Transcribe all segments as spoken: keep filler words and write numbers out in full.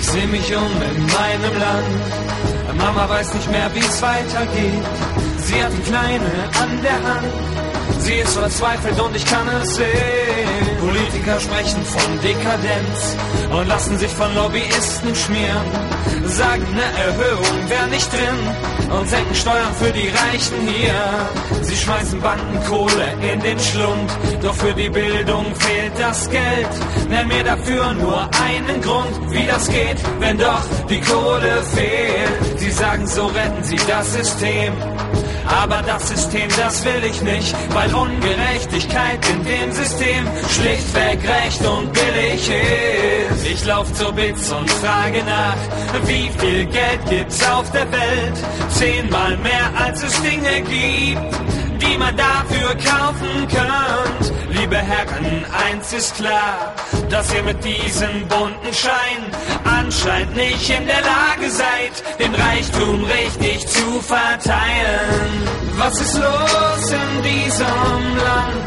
Ich seh mich um in meinem Land. Mama weiß nicht mehr, wie es weitergeht. Sie hat die Kleine an der Hand. Sie ist verzweifelt und ich kann es sehen. Politiker sprechen von Dekadenz und lassen sich von Lobbyisten schmieren. Sagen, eine Erhöhung wäre nicht drin und senken Steuern für die Reichen hier. Sie schmeißen Bandenkohle in den Schlund, doch für die Bildung fehlt das Geld. Nenn mir dafür nur einen Grund, wie das geht, wenn doch die Kohle fehlt. Sie sagen, so retten sie das System. Aber das System, das will ich nicht, weil Ungerechtigkeit in dem System schlichtweg recht und billig ist. Ich lauf zur Biz und frage nach, wie viel Geld gibt's auf der Welt? Zehnmal mehr als es Dinge gibt, die man dafür kaufen könnt. Liebe Herren, eins ist klar, dass ihr mit diesem bunten Schein anscheinend nicht in der Lage seid, den Reichtum richtig zu verteilen. Was ist los in diesem Land?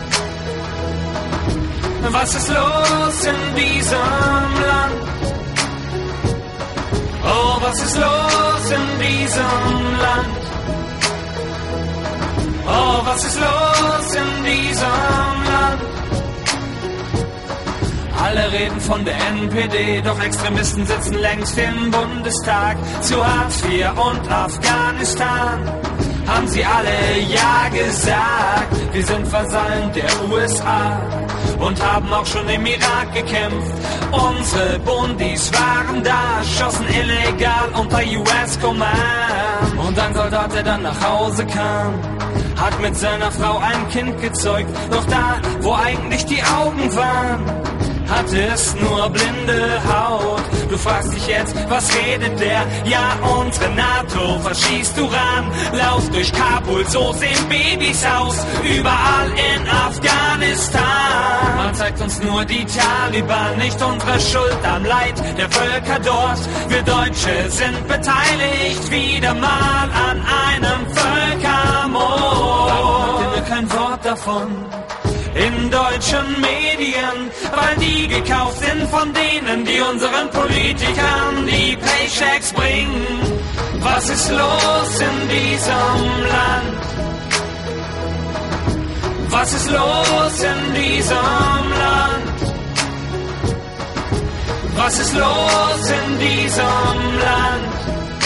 Was ist los in diesem Land? Oh, was ist los in diesem Land? Oh, was ist los in diesem Land? Alle reden von der N P D, doch Extremisten sitzen längst im Bundestag. Zu Hartz vier und Afghanistan haben sie alle Ja gesagt. Wir sind Vasallen der U S A und haben auch schon im Irak gekämpft. Unsere Bundis waren da, schossen illegal unter U S-Command. Und ein Soldat, der dann nach Hause kam, hat mit seiner Frau ein Kind gezeugt. Doch da, wo eigentlich die Augen waren, hatte es nur blinde Haut. Du fragst dich jetzt, was redet der? Ja, unsere NATO verschießt Uran. Lauf durch Kabul, so sehen Babys aus. Überall in Afghanistan. Man zeigt uns nur die Taliban, nicht unsere Schuld am Leid der Völker dort. Wir Deutsche sind beteiligt wieder mal an einem Völkermord. Warum habt ihr kein Wort davon in deutschen Medien? Weil die gekauft sind von denen, die unseren Politikern die Paychecks bringen. Was ist los in diesem Land? Was ist los in diesem Land? Was ist los in diesem Land?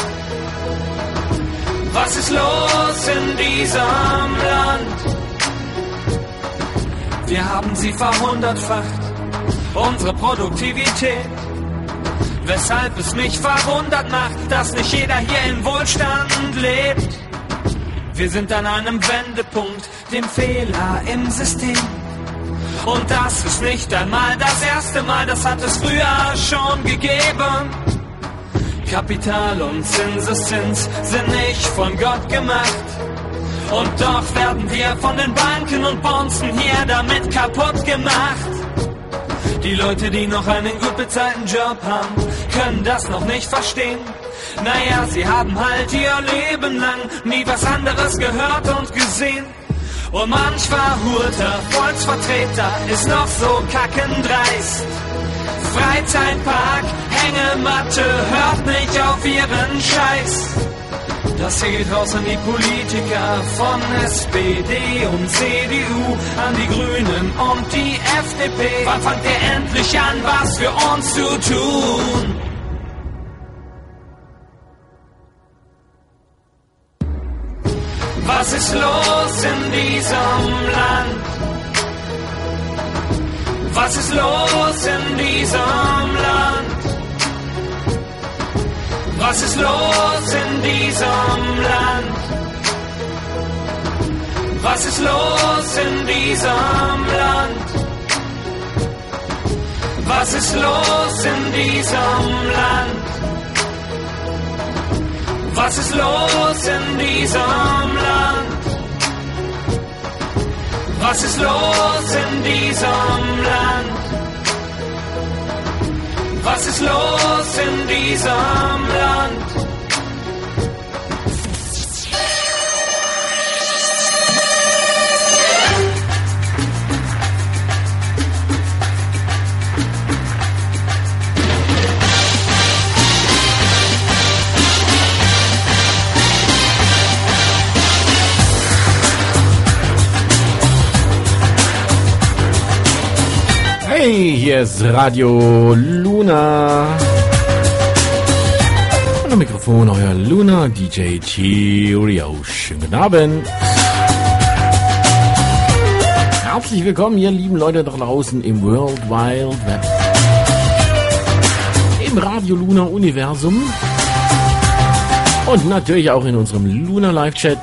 Was ist los in diesem Land? Wir haben sie verhundertfacht, unsere Produktivität. Weshalb es mich verwundert macht, dass nicht jeder hier in Wohlstand lebt. Wir sind an einem Wendepunkt, dem Fehler im System. Und das ist nicht einmal das erste Mal, das hat es früher schon gegeben. Kapital und Zinseszins sind nicht von Gott gemacht. Und doch werden wir von den Banken und Bonzen hier damit kaputt gemacht. Die Leute, die noch einen gut bezahlten Job haben, können das noch nicht verstehen. Naja, sie haben halt ihr Leben lang nie was anderes gehört und gesehen. Und manch verhurter Volksvertreter ist noch so kackendreist. Freizeitpark, Hängematte, hört nicht auf ihren Scheiß. Das hier geht raus an die Politiker von S P D und C D U, an die Grünen und die F D P. Wann fangt ihr endlich an, was für uns zu tun? Was ist los in diesem Land? Was ist los in diesem Land? Was ist los in diesem Land? Was ist los in diesem Land? Was ist los in diesem Land? Was ist los in diesem Land? Was ist los in diesem Land? Was ist los in diesem Land? Hey, hier ist Radio Luna. Und am Mikrofon euer Luna D J Cheerio. Schönen guten Abend. Herzlich willkommen, ihr lieben Leute da draußen im World Wide Web. Im Radio Luna Universum. Und natürlich auch in unserem Luna Live Chat.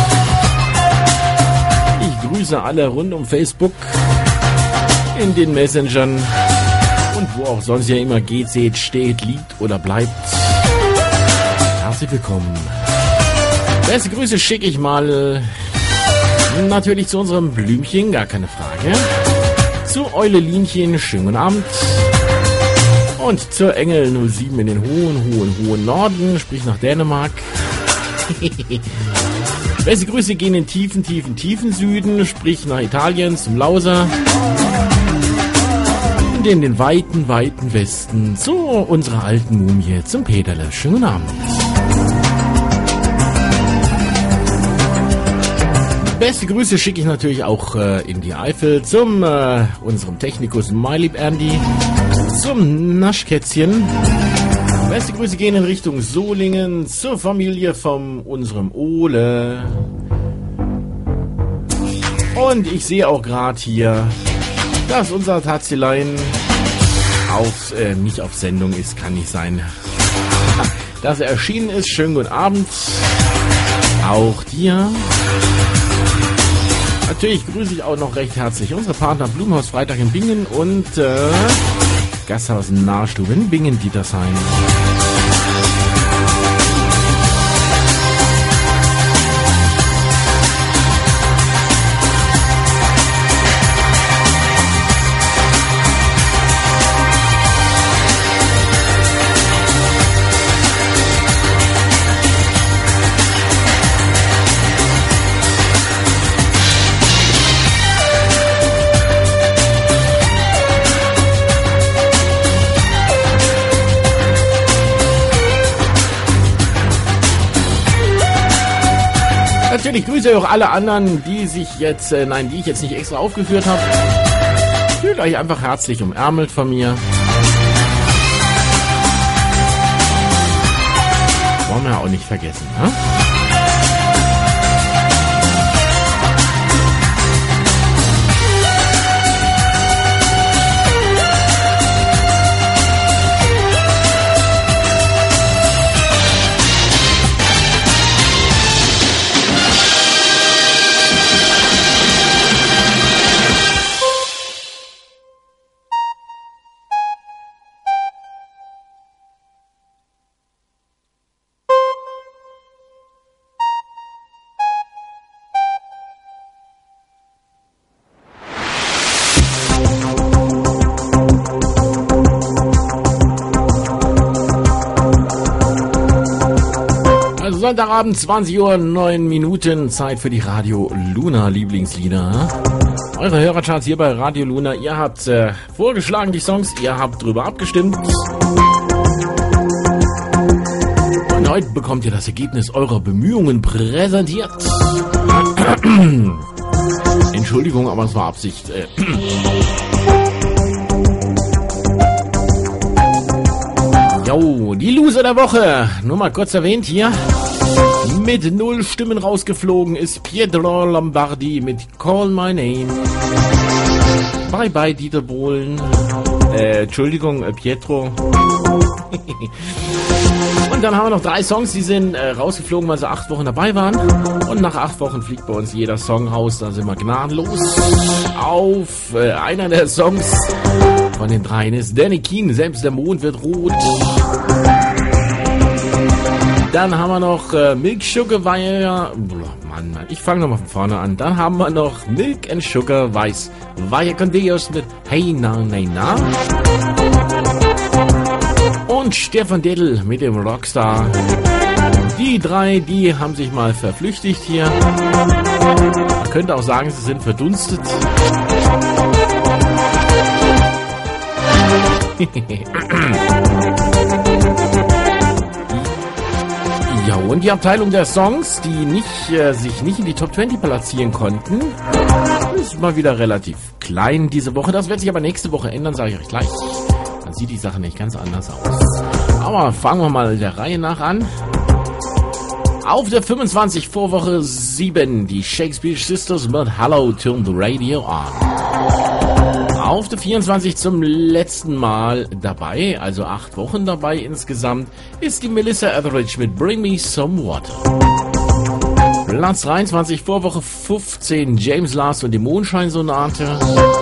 Ich grüße alle rund um Facebook, in den Messengern und wo auch sonst ja immer geht, seht, steht, liegt oder bleibt. Herzlich willkommen. Beste Grüße schicke ich mal natürlich zu unserem Blümchen, gar keine Frage. Zu Eulelinchen, schönen guten Abend. Und zur Engel null sieben in den hohen, hohen, hohen Norden, sprich nach Dänemark. Beste Grüße gehen in den tiefen, tiefen, tiefen Süden, sprich nach Italien, zum Lauser. Und in den weiten, weiten Westen zu unserer alten Mumie, zum Peterle. Schönen Abend. Beste Grüße schicke ich natürlich auch äh, in die Eifel zum äh, unserem Technikus MyLieb Andy, zum Naschkätzchen. Beste Grüße gehen in Richtung Solingen zur Familie von unserem Ole. Und ich sehe auch gerade hier, dass unser Tatzelein auf, äh, nicht auf Sendung ist, kann nicht sein. Dass er erschienen ist, schönen guten Abend. Auch dir. Natürlich grüße ich auch noch recht herzlich unsere Partner Blumenhaus Freitag in Bingen und äh, Gasthaus Nahstube in Bingen, Dietersheim. Ich grüße auch alle anderen, die sich jetzt, äh, nein, die ich jetzt nicht extra aufgeführt habe. Fühlt euch einfach herzlich umärmelt von mir. Wollen wir auch nicht vergessen, ne? Sonntagabend, zwanzig Uhr, neun Minuten, Zeit für die Radio Luna Lieblingslieder. Eure Hörercharts hier bei Radio Luna. Ihr habt äh, vorgeschlagen die Songs, ihr habt drüber abgestimmt. Und heute bekommt ihr das Ergebnis eurer Bemühungen präsentiert. Entschuldigung, aber es war Absicht. Äh. Jo, die Loser der Woche. Nur mal kurz erwähnt hier. Mit null Stimmen rausgeflogen ist Pietro Lombardi mit Call My Name. Bye bye Dieter Bohlen. Äh, Entschuldigung, äh, Pietro. Und dann haben wir noch drei Songs, die sind äh, rausgeflogen, weil sie acht Wochen dabei waren. Und nach acht Wochen fliegt bei uns jeder Song raus, da sind wir gnadenlos. Auf äh, einer der Songs von den dreien ist Danny Keane, selbst der Mond wird rot. Dann haben wir noch äh, Milk Sugar Wire. Mann, ich fange nochmal von vorne an. Dann haben wir noch Milk and Sugar Weiß. Vaya con Dios mit Hey Na Na Na. Und Stefan Dettel mit dem Rockstar. Die drei, die haben sich mal verflüchtigt hier. Man könnte auch sagen, sie sind verdunstet. Ja, und die Abteilung der Songs, die nicht, äh, sich nicht in die Top zwanzig platzieren konnten, ist mal wieder relativ klein diese Woche. Das wird sich aber nächste Woche ändern, sage ich euch gleich. Dann sieht die Sache nicht ganz anders aus. Aber fangen wir mal der Reihe nach an. Auf der fünfundzwanzig Vorwoche sieben, die Shakespeare Sisters mit Hello, Turn the Radio On. Auf der vierundzwanzig zum letzten Mal dabei, also acht Wochen dabei insgesamt, ist die Melissa Etheridge mit Bring Me Some Water. Platz dreiundzwanzig, Vorwoche fünfzehn, James Last und die Mondscheinsonate.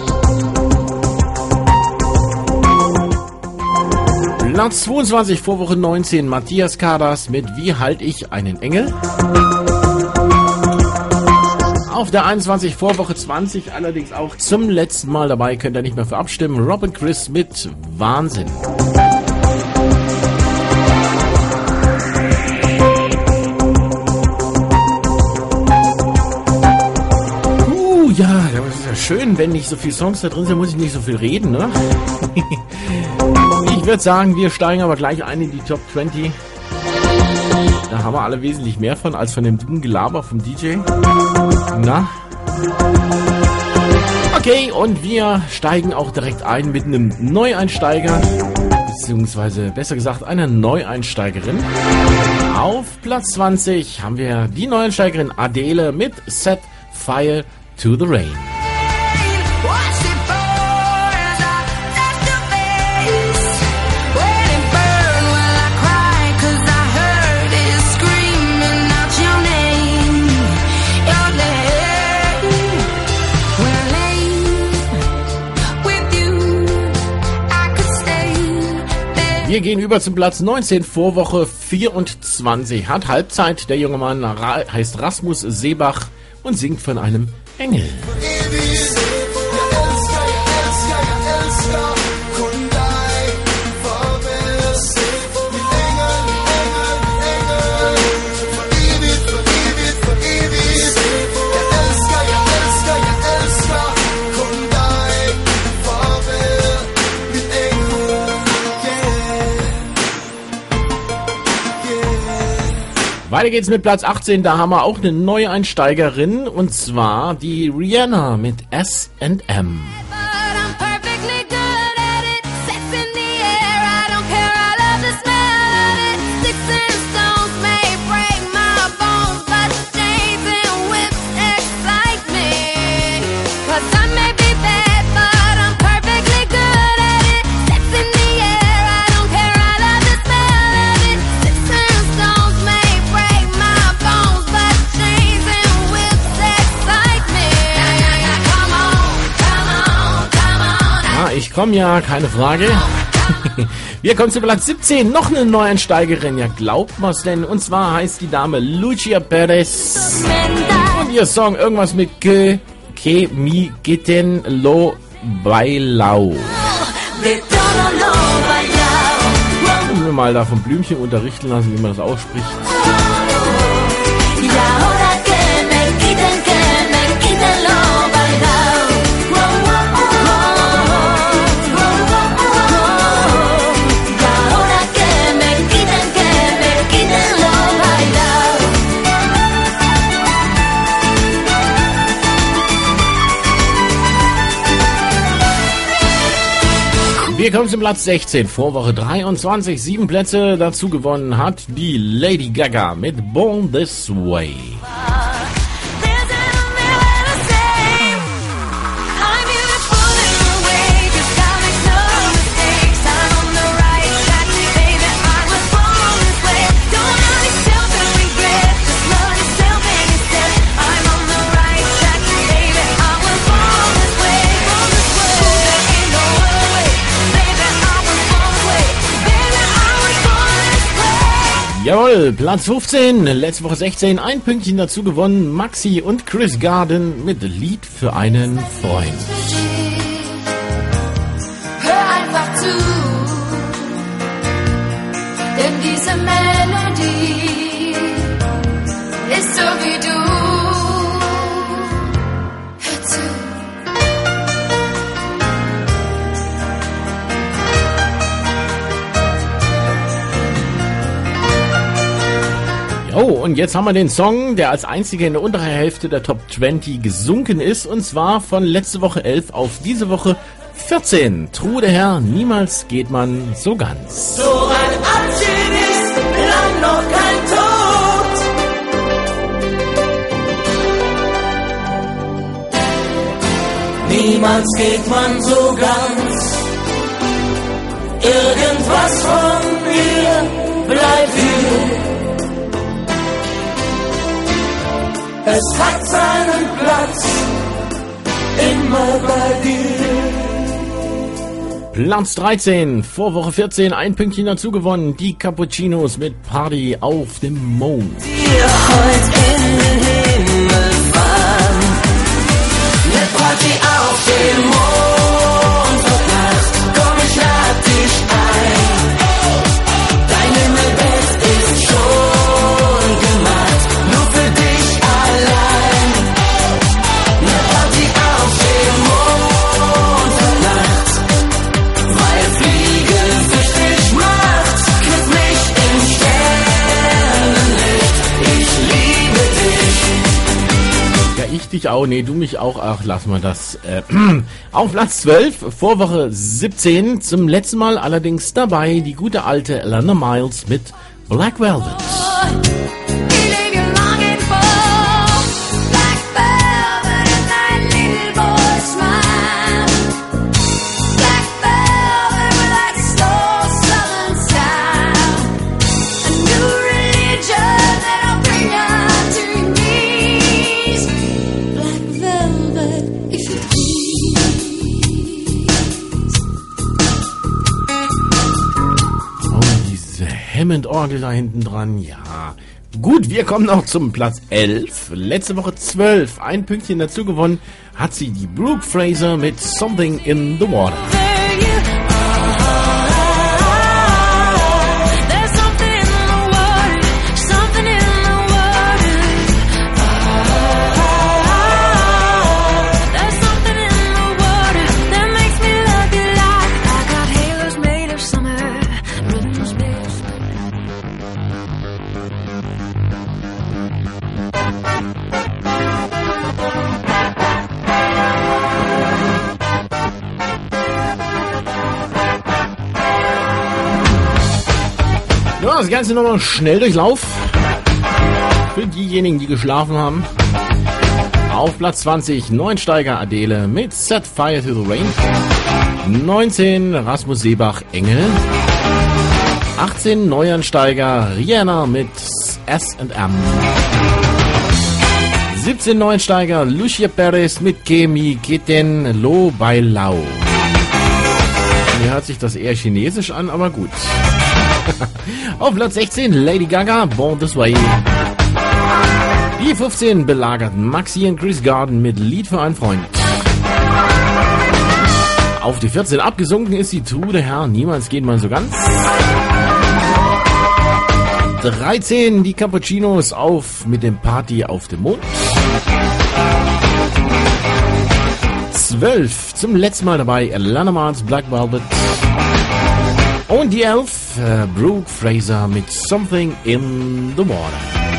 Platz zweiundzwanzig, Vorwoche neunzehn, Matthias Kadas mit Wie halt ich einen Engel. Auf der einundzwanzig, Vorwoche zwanzig, allerdings auch zum letzten Mal dabei, könnt ihr nicht mehr für abstimmen, Rob und Chris mit Wahnsinn. Uh, ja, das ist ja schön, wenn nicht so viele Songs da drin sind, muss ich nicht so viel reden, ne? Ich würde sagen, wir steigen aber gleich ein in die Top zwanzig. Da haben wir alle wesentlich mehr von, als von dem dummen Gelaber vom D J. Na? Okay, und wir steigen auch direkt ein mit einem Neueinsteiger, beziehungsweise besser gesagt einer Neueinsteigerin. Auf Platz zwanzig haben wir die Neueinsteigerin Adele mit Set Fire to the Rain. Wir gehen über zum Platz neunzehn, Vorwoche vierundzwanzig. Hat Halbzeit. Der junge Mann heißt Rasmus Seebach und singt von einem Engel. Weiter geht's mit Platz achtzehn, da haben wir auch eine Neueinsteigerin, und zwar die Rihanna mit S and M. Ich komme ja, keine Frage. Wir kommen zu Platz siebzehn, noch eine Neueinsteigerin. Ja, glaubt man's denn? Und zwar heißt die Dame Lucia Perez. Und ihr Song irgendwas mit Que, que mi gitten lo bailau. Und wir mal da vom Blümchen unterrichten lassen, wie man das ausspricht. Wir kommen zum Platz sechzehn, Vorwoche dreiundzwanzig, sieben Plätze dazu gewonnen hat die Lady Gaga mit Born This Way. Jawohl, Platz fünfzehn, letzte Woche sechzehn, ein Pünktchen dazu gewonnen, Maxi und Chris Garden mit Lied für einen Freund. Hör einfach zu, denn diese Melodie ist so wie du. Hör zu. Oh, und jetzt haben wir den Song, der als einziger in der unteren Hälfte der Top zwanzig gesunken ist. Und zwar von letzte Woche elf auf diese Woche vierzehn. Trude Herr, niemals geht man so ganz. So ein Abschied ist lang noch kein Tod. Niemals geht man so ganz. Irgendwas von mir bleibt hier. Es hat seinen Platz immer bei dir. Platz dreizehn, vor Woche vierzehn, ein Pünktchen dazu gewonnen. Die Cappuccinos mit Party auf dem Mond. Wir heute in den Himmel fahren. Eine Party auf dem Mond und Nacht. Komm, ich lad dich ein. Dein Himmelbett ist schon gemacht. Nur für dich allein. Eine Party auf dem Mond und Nacht. Weil Fliegen süchtig macht. Küss mich im Sternenlicht. Ich liebe dich. Ja, ich dich auch. Nee, du mich auch. Ach, lass mal das. Äh, auf Platz zwölf, vor Woche siebzehn. Zum letzten Mal allerdings dabei die gute alte Alana Miles mit Black Velvet. Hammond-Orgel da hinten dran, ja. Gut, wir kommen noch zum Platz elf. Letzte Woche zwölf, ein Pünktchen dazu gewonnen, hat sie die Brooke Fraser mit Something in the Water. Das Ganze nochmal schnell durchlauf. Für diejenigen, die geschlafen haben. Auf Platz zwanzig, Neuensteiger Adele mit Set Fire to the Rain. neunzehn, Rasmus Seebach, Engel. achtzehn, Neuensteiger Rihanna mit S and M. siebzehn, Neuensteiger Lucia Perez mit Kemi Keten Lo Bailau. Mir hört sich das eher chinesisch an, aber gut. Auf Platz sechzehn, Lady Gaga, Born This Way. Die fünfzehn belagerten Maxi und Chris Garden mit Lied für einen Freund. Auf die vierzehn abgesunken ist die Trude Herr, niemals geht man so ganz. dreizehn, die Cappuccinos auf mit dem Party auf dem Mond. zwölf, zum letzten Mal dabei, Alana Miles, Black Velvet. Und die elf, äh, Brooke Fraser mit Something in the Water.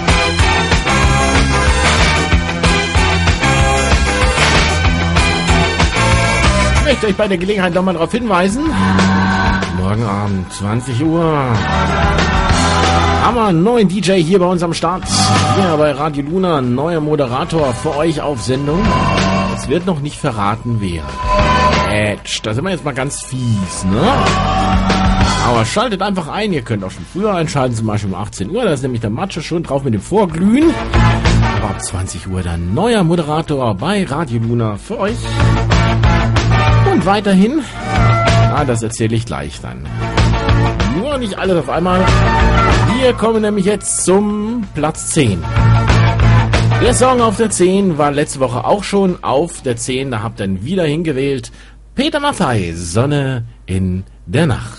Ich möchte euch bei der Gelegenheit nochmal darauf hinweisen, morgen Abend, zwanzig Uhr, haben wir einen neuen D J hier bei uns am Start. Hier bei Radio Luna, ein neuer Moderator für euch auf Sendung. Es wird noch nicht verraten, wer. Edge, da sind wir jetzt mal ganz fies, ne? Aber schaltet einfach ein, ihr könnt auch schon früher einschalten, zum Beispiel um achtzehn Uhr, da ist nämlich der Matsche schon drauf mit dem Vorglühen. Aber ab zwanzig Uhr dann neuer Moderator bei Radio Luna für euch. Und weiterhin, na, das erzähle ich gleich dann. Nur nicht alles auf einmal. Wir kommen nämlich jetzt zum Platz zehn. Der Song auf der zehn war letzte Woche auch schon auf der zehn, da habt ihr ihn wieder hingewählt. Peter Maffay, Sonne in der Nacht.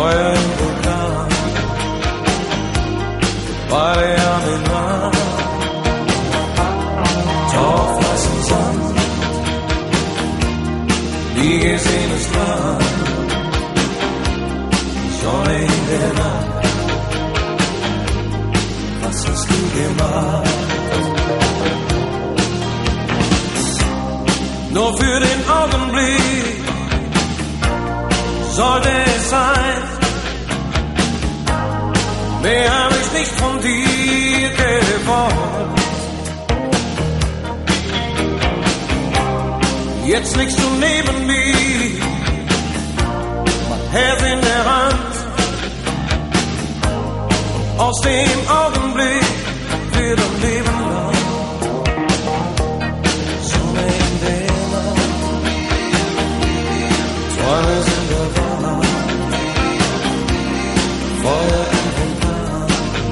Feuer im Vulkan, beide Arme nah, taufweißen Sand, nie gesehenes Land, Sonne in der Nacht, was hast du gemacht? Nur für den Augenblick sollte es sein, mehr hab ich nicht von dir gewollt. Jetzt liegst du neben mir, mein Herz in der Hand. Aus dem Augenblick wird ein Leben lang. Sonne in der Nacht, Träume sind der Wahrheit, Feuer im Vulkan,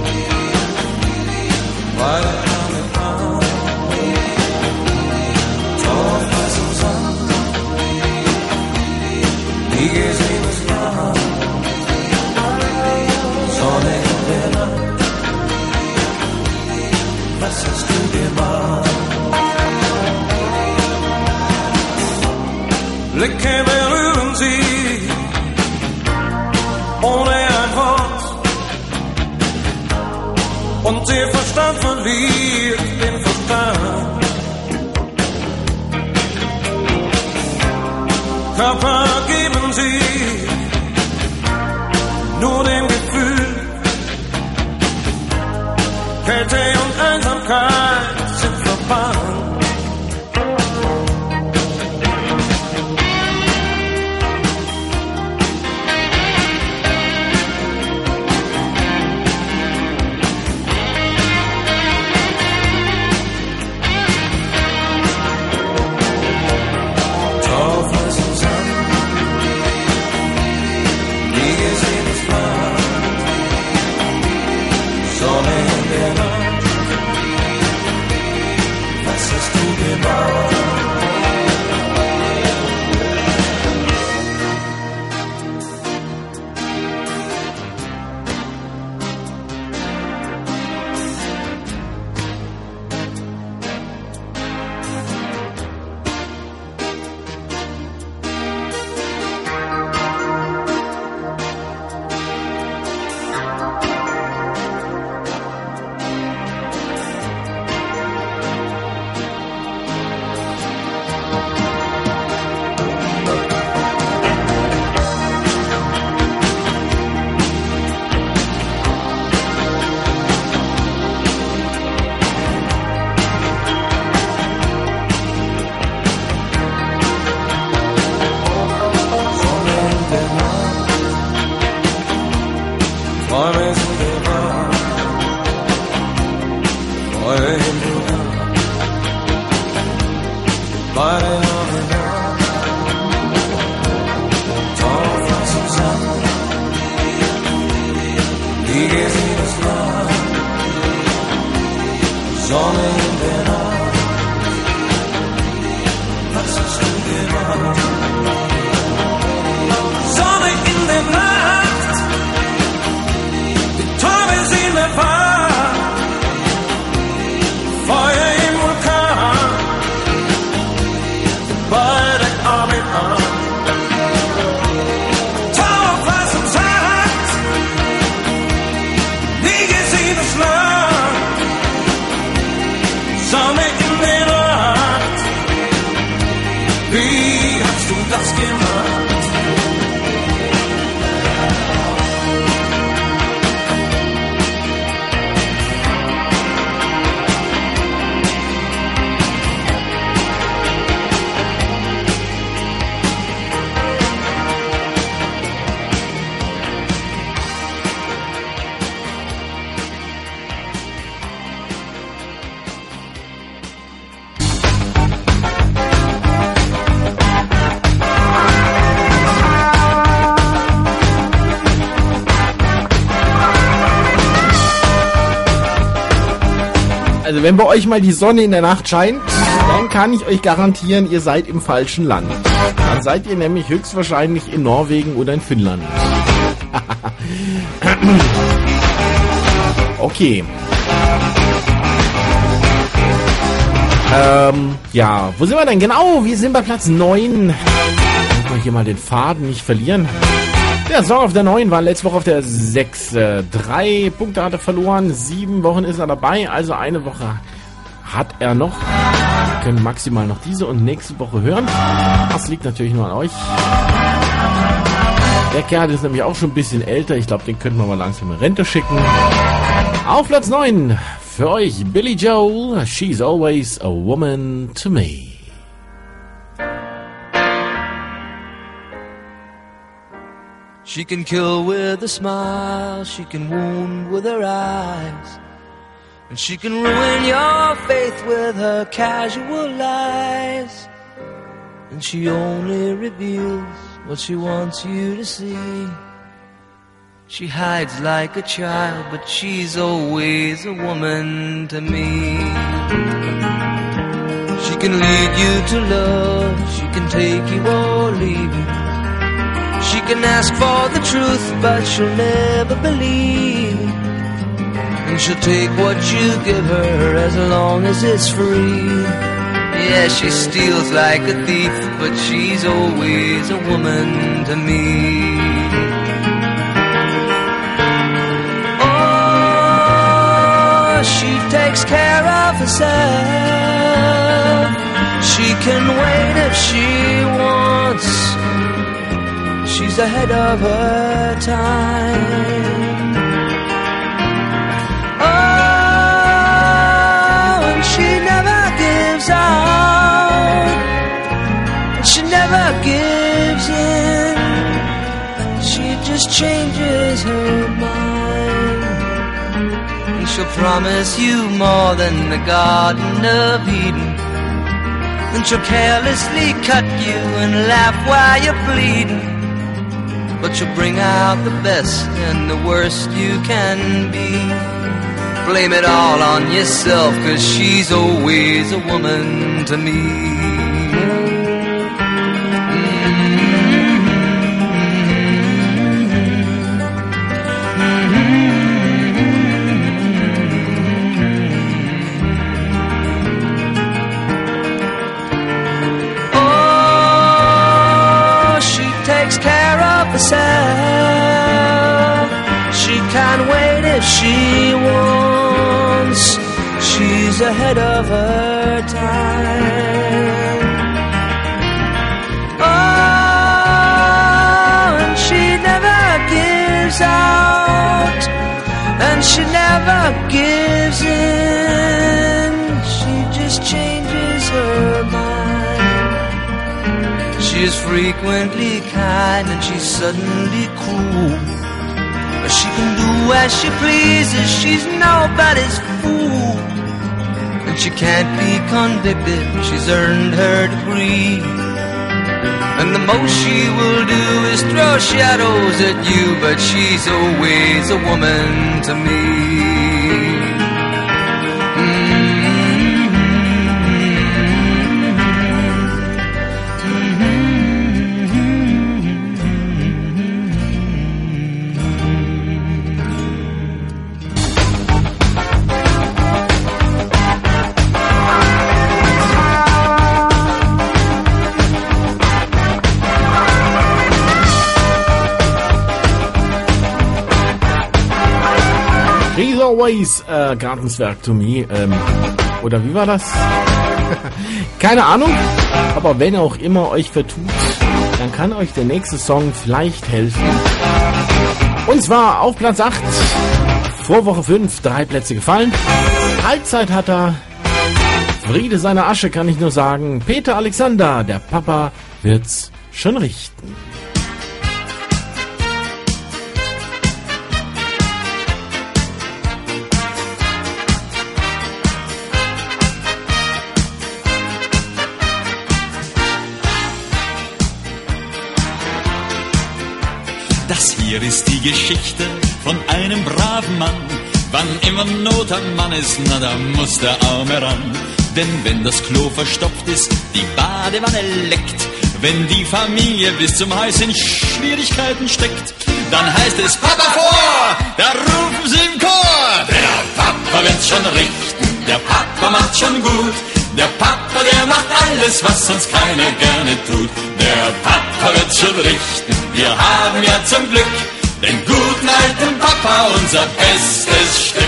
beide Arme an, taufweißen Sand, nie gesehenes Land, Sonne in der Nacht, was hast du gemacht? Blicke berühren sie, ohne ein Wort, und der Verstand verliert den Verstand. Körper geben sie nur dem Gefühl, Kälte und Einsamkeit sind verbannt. Also wenn bei euch mal die Sonne in der Nacht scheint, dann kann ich euch garantieren, ihr seid im falschen Land. Dann seid ihr nämlich höchstwahrscheinlich in Norwegen oder in Finnland. Okay. Ähm, ja, wo sind wir denn? Genau, wir sind bei Platz neun. Muss man hier mal den Faden nicht verlieren. Der Song auf der neun war letzte Woche auf der sechs. Äh, drei Punkte hat er verloren, sieben Wochen ist er dabei, also eine Woche hat er noch. Wir können maximal noch diese und nächste Woche hören. Das liegt natürlich nur an euch. Der Kerl ist nämlich auch schon ein bisschen älter. Ich glaube, den könnten wir mal langsam in Rente schicken. Auf Platz neun für euch Billy Joel. She's always a woman to me. She can kill with a smile, she can wound with her eyes, and she can ruin your faith with her casual lies. And she only reveals what she wants you to see. She hides like a child, but she's always a woman to me. She can lead you to love, she can take you or leave you. She can ask for the truth, but she'll never believe. And she'll take what you give her as long as it's free. Yeah, she steals like a thief, but she's always a woman to me. Oh, she takes care of herself. She can wait if she wants. She's ahead of her time. Oh, and she never gives out. She never gives in. She just changes her mind. And she'll promise you more than the Garden of Eden. Then she'll carelessly cut you and laugh while you're bleeding. But you'll bring out the best and the worst you can be. Blame it all on yourself, 'cause she's always a woman to me. She can't wait if she wants. She's ahead of her time. Oh, and she never gives out, and she never gives in. She just changes her mind. She is frequently kind and she's suddenly cruel. She can do as she pleases, she's nobody's fool. And she can't be convicted, she's earned her degree. And the most she will do is throw shadows at you, but she's always a woman to me. Always äh, Gartenswerk to me. Ähm, oder wie war das? Keine Ahnung. Aber wenn auch immer euch vertut, dann kann euch der nächste Song vielleicht helfen. Und zwar auf Platz acht. Vor Woche fünf, drei Plätze gefallen. Halbzeit hat er. Friede seiner Asche, kann ich nur sagen. Peter Alexander, der Papa wird's schon richten. Das hier ist die Geschichte von einem braven Mann. Wann immer Not am Mann ist, na da muss der Arme ran. Denn wenn das Klo verstopft ist, die Badewanne leckt, wenn die Familie bis zum Hals in Schwierigkeiten steckt, dann heißt es Papa vor, da rufen sie im Chor. Der Papa wird's schon richten, der Papa macht schon gut. Der Papa, der macht alles, was sonst keiner gerne tut. Der Papa wird's schon richten, wir haben ja zum Glück den guten alten Papa, unser bestes Stück.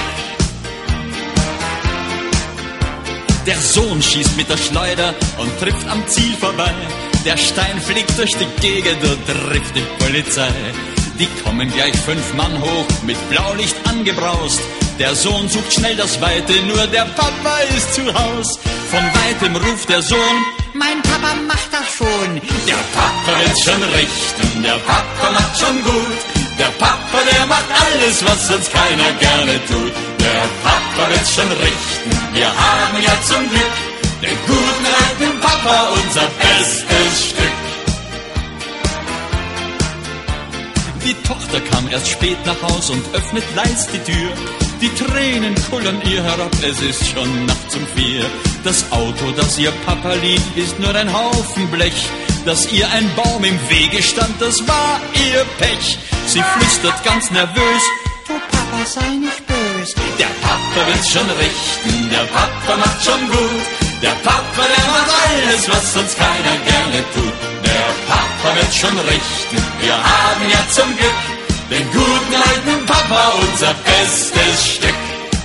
Der Sohn schießt mit der Schleuder und trifft am Ziel vorbei. Der Stein fliegt durch die Gegend und trifft die Polizei. Die kommen gleich fünf Mann hoch, mit Blaulicht angebraust. Der Sohn sucht schnell das Weite, nur der Papa ist zu Haus. Von Weitem ruft der Sohn, mein Papa macht das schon. Der Papa wird's schon richten, der Papa macht schon gut. Der Papa, der macht alles, was sonst keiner gerne tut. Der Papa wird's schon richten, wir haben ja zum Glück den guten alten Papa, unser bestes Stück. Die Tochter kam erst spät nach Haus und öffnet leis die Tür. Die Tränen kullern ihr herab, es ist schon nachts um vier. Das Auto, das ihr Papa liebt, ist nur ein Haufen Blech. Dass ihr ein Baum im Wege stand, das war ihr Pech. Sie flüstert ganz nervös, du Papa, sei nicht böse. Der Papa wird's schon richten, der Papa macht schon gut. Der Papa, der macht alles, was sonst keiner gerne tut. Der Papa wird's schon richten, wir haben ja zum Glück den guten alten Papa, unser bestes Stück.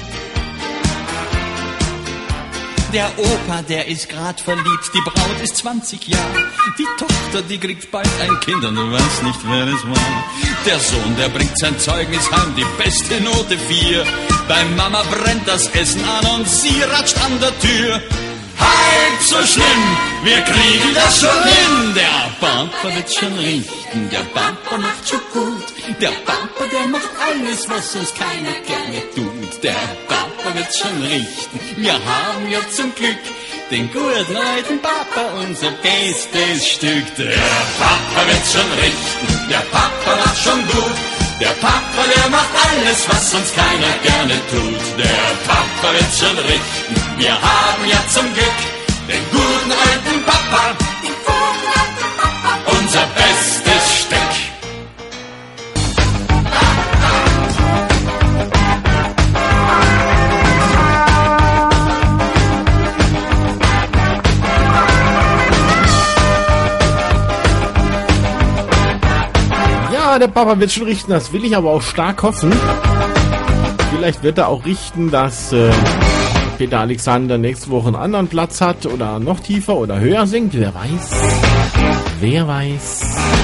Der Opa, der ist grad verliebt, die Braut ist zwanzig Jahre. Die Tochter, die kriegt bald ein Kind und du weißt nicht, wer das war. Der Sohn, der bringt sein Zeugnis heim, die beste Note vier. Bei Mama brennt das Essen an und sie ratscht an der Tür. Halb so schlimm, wir kriegen das schon hin. Der Papa wird schon richten, der Papa macht schon gut. Der Papa, der macht alles, was sonst keiner gerne tut. Der Papa wird schon richten, wir haben ja zum Glück den guten alten Papa, unser bestes Stück. Der Papa wird schon richten, der Papa macht schon gut. Der Papa, der macht alles, was sonst keiner gerne tut. Der Papa wird schon richten, wir haben ja zum Glück den guten alten Papa, den guten alten Papa, unser bestes Stück. Der Papa wird schon richten, das will ich aber auch stark hoffen. Vielleicht wird er auch richten, dass äh, Peter Alexander nächste Woche einen anderen Platz hat oder noch tiefer oder höher singt. Wer weiß? Wer weiß?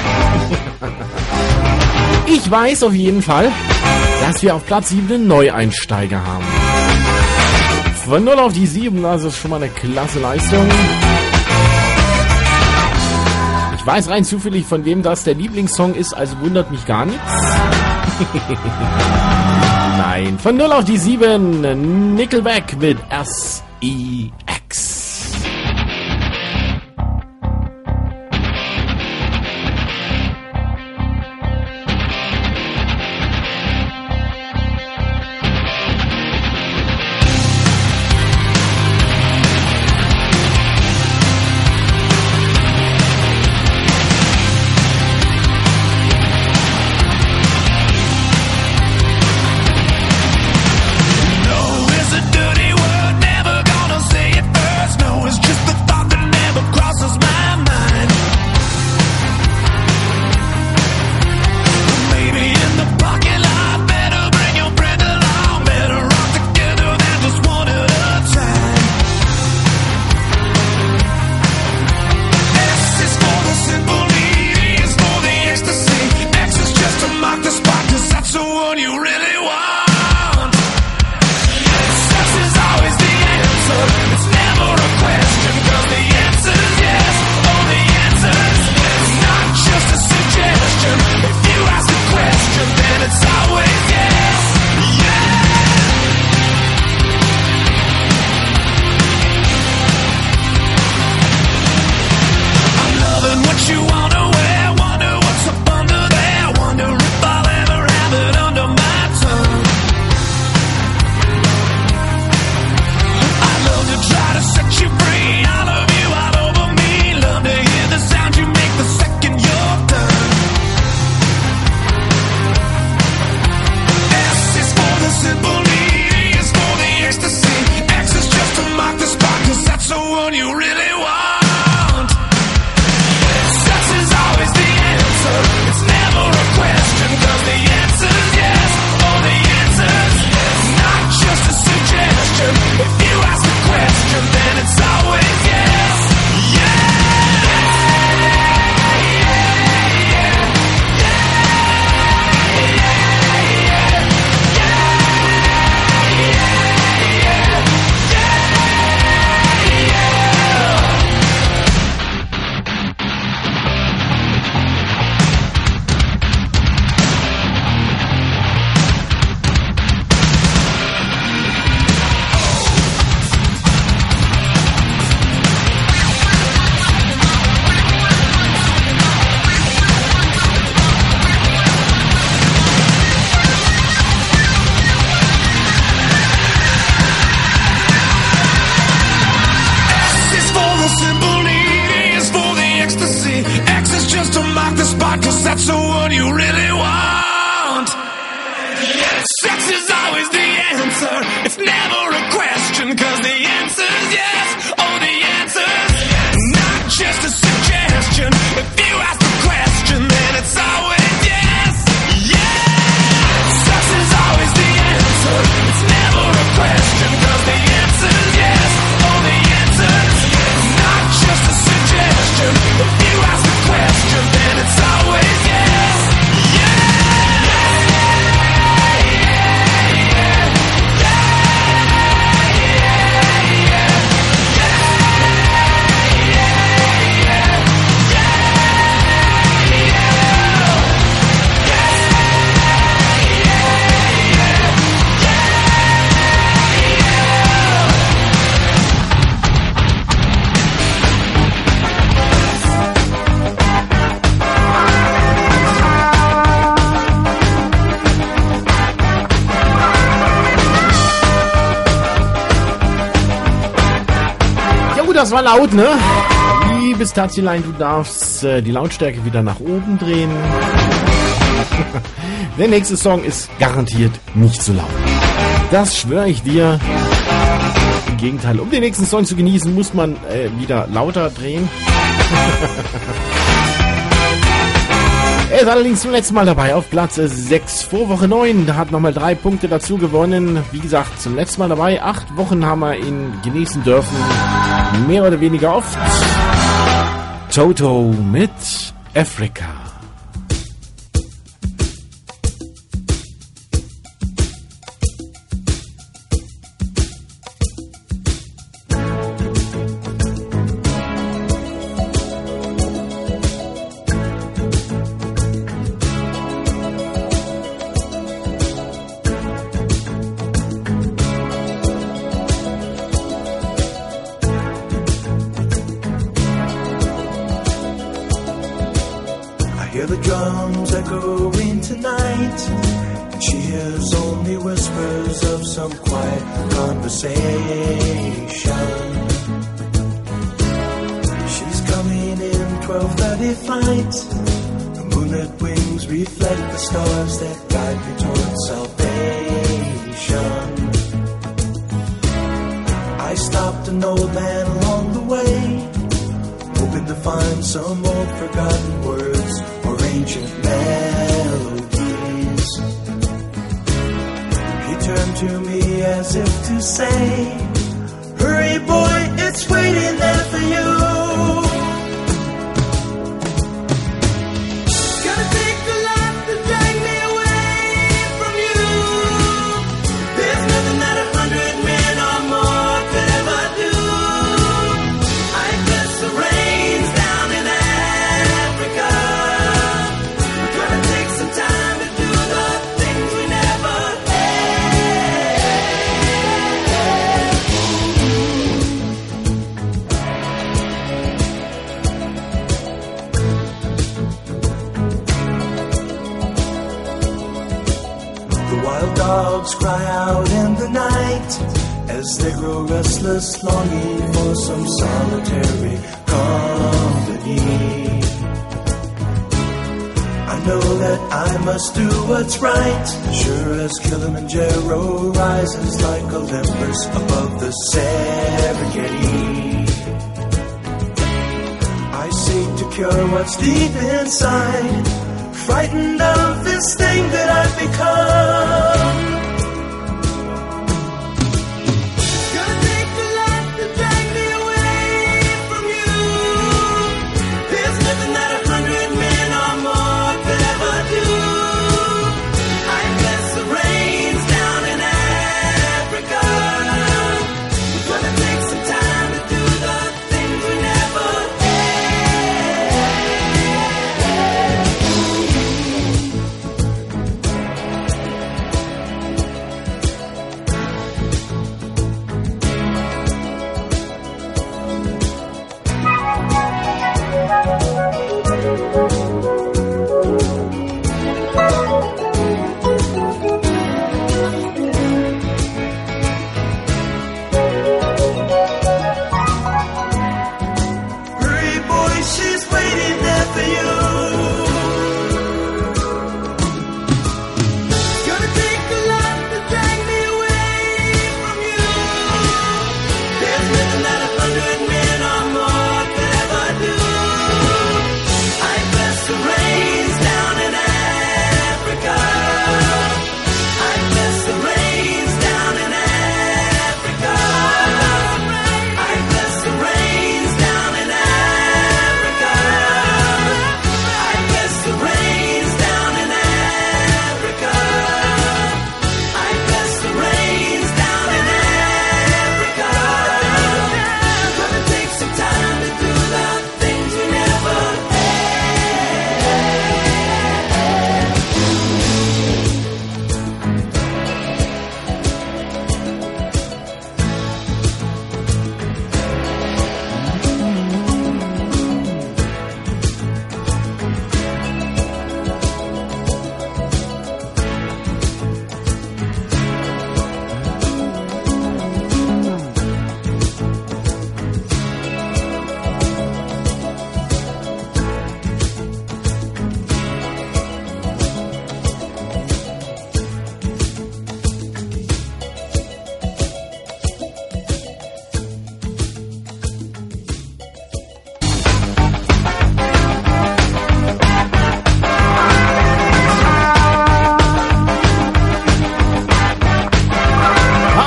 Ich weiß auf jeden Fall, dass wir auf Platz sieben einen Neueinsteiger haben. Von null auf die sieben, das ist schon mal eine klasse Leistung. Ich weiß rein zufällig, von wem das der Lieblingssong ist, also wundert mich gar nichts. Nein, von null auf die sieben, Nickelback mit S E X. Say it das war laut, ne? Liebes Tazilein, du darfst äh, die Lautstärke wieder nach oben drehen. Der nächste Song ist garantiert nicht so laut. Das schwöre ich dir. Im Gegenteil, um den nächsten Song zu genießen, muss man äh, wieder lauter drehen. Er ist allerdings zum letzten Mal dabei auf Platz sechs vor Woche neun. Da hat nochmal drei Punkte dazu gewonnen. Wie gesagt, zum letzten Mal dabei. Acht Wochen haben wir ihn genießen dürfen. Mehr oder weniger oft. Toto mit Africa.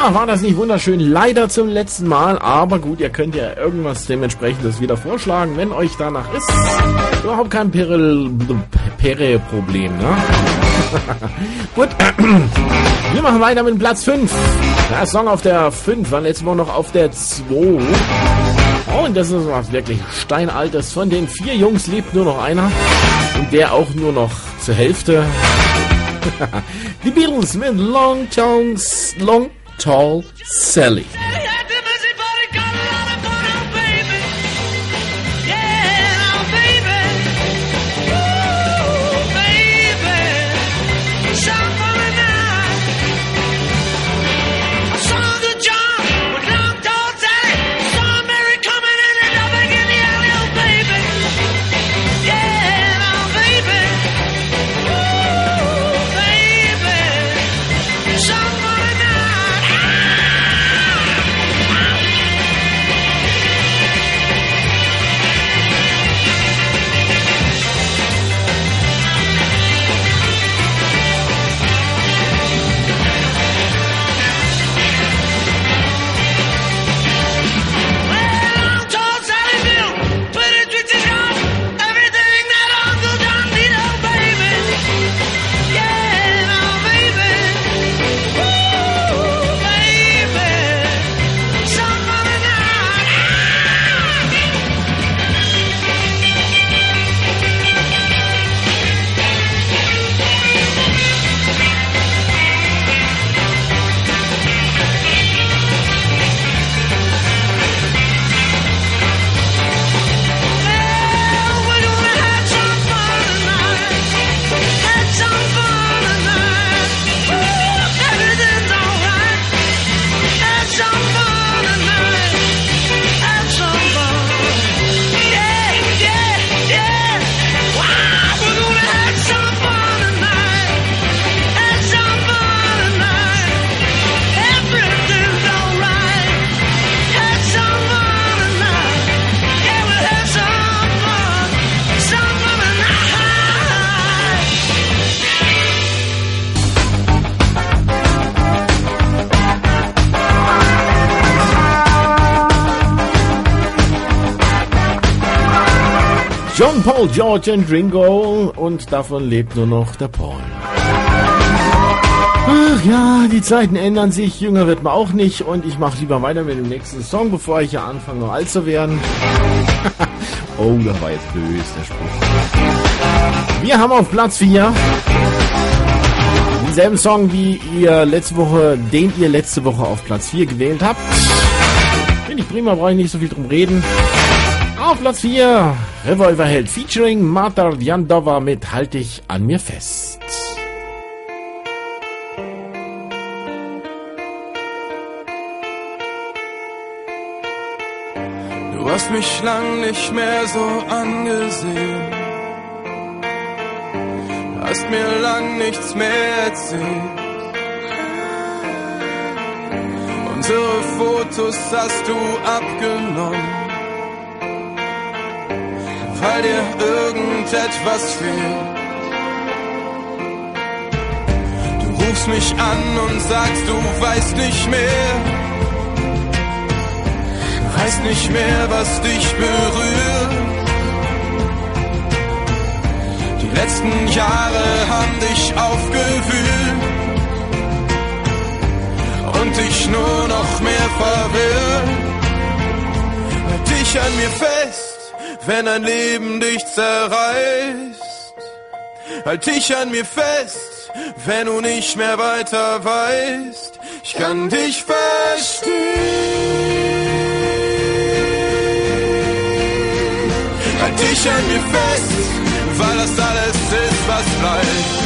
Ja, war das nicht wunderschön? Leider zum letzten Mal, aber gut, ihr könnt ja irgendwas dementsprechendes wieder vorschlagen, wenn euch danach ist. Überhaupt kein Pere-Problem, ne? Gut, wir machen weiter mit Platz fünf. Der Song auf der fünf war letztes Mal noch auf der zwei. Und das ist was wirklich Steinaltes. Von den vier Jungs lebt nur noch einer. Und der auch nur noch zur Hälfte. Die Beatles mit Long Tall, Long Tall Sally. John, Paul, George und Ringo und davon lebt nur noch der Paul. Ach ja, die Zeiten ändern sich, jünger wird man auch nicht und ich mache lieber weiter mit dem nächsten Song, bevor ich hier anfange noch alt zu werden. Oh, das war jetzt böse, der Spruch. Wir haben auf Platz vier denselben Song, wie ihr letzte Woche, den ihr letzte Woche auf Platz vier gewählt habt. Finde ich prima, brauche ich nicht so viel drum reden. Auf Platz vier, Revolverheld featuring Marta Jandova mit Halt dich an mir fest. Du hast mich lang nicht mehr so angesehen, hast mir lang nichts mehr erzählt. Unsere Fotos hast du abgenommen, weil dir irgendetwas fehlt. Du rufst mich an und sagst, du weißt nicht mehr, weißt nicht mehr, was dich berührt. Die letzten Jahre haben dich aufgewühlt und dich nur noch mehr verwirrt. Halt dich an mir fest, wenn ein Leben dich zerreißt. Halt dich an mir fest, wenn du nicht mehr weiter weißt. Ich kann dich verstehen. Halt dich an mir fest, weil das alles ist, was bleibt.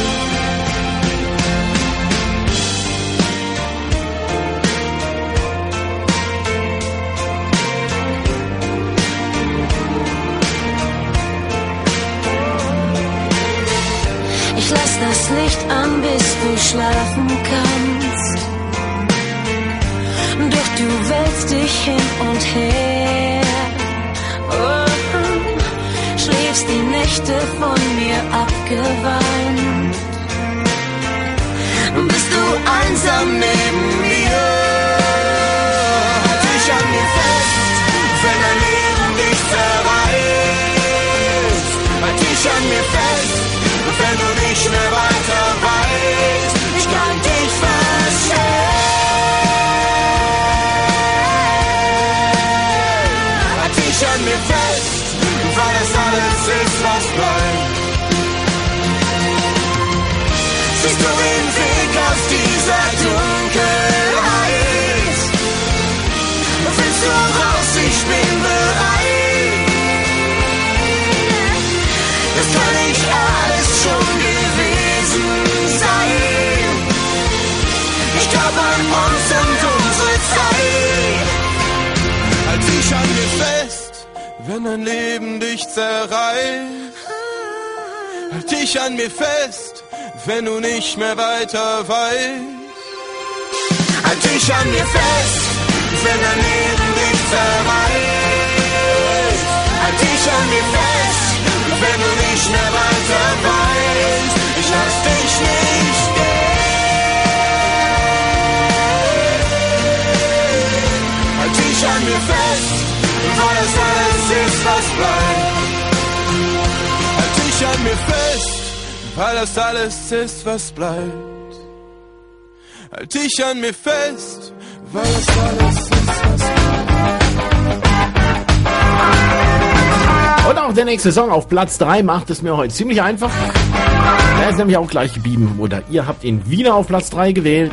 Lass das Licht an, bis du schlafen kannst. Doch du wälzt dich hin und her. Oh, schläfst die Nächte von mir abgeweint. Bist du einsam neben mir? Siehst du den Weg aus dieser Dunkelheit? Willst du raus? Ich bin bereit. Das kann nicht alles schon gewesen sein. Ich glaub an uns und unsere Zeit. Halt dich an mir fest, wenn dein Leben dich zerreißt. Halt dich an mir fest, wenn du nicht mehr weiter weißt. Halt dich an mir fest, wenn dein Leben dich zerreißt. Halt dich an mir fest, wenn du nicht mehr weiter weißt. Ich lass dich nicht gehen. Halt dich an mir fest, weil das alles ist, was bleibt. Halt dich an mir fest, weil das alles ist, was bleibt. Halt dich an mir fest, weil das alles ist, was bleibt. Und auch der nächste Song auf Platz drei macht es mir heute ziemlich einfach. Er ist nämlich auch gleich geblieben. Oder ihr habt ihn wieder auf Platz drei gewählt.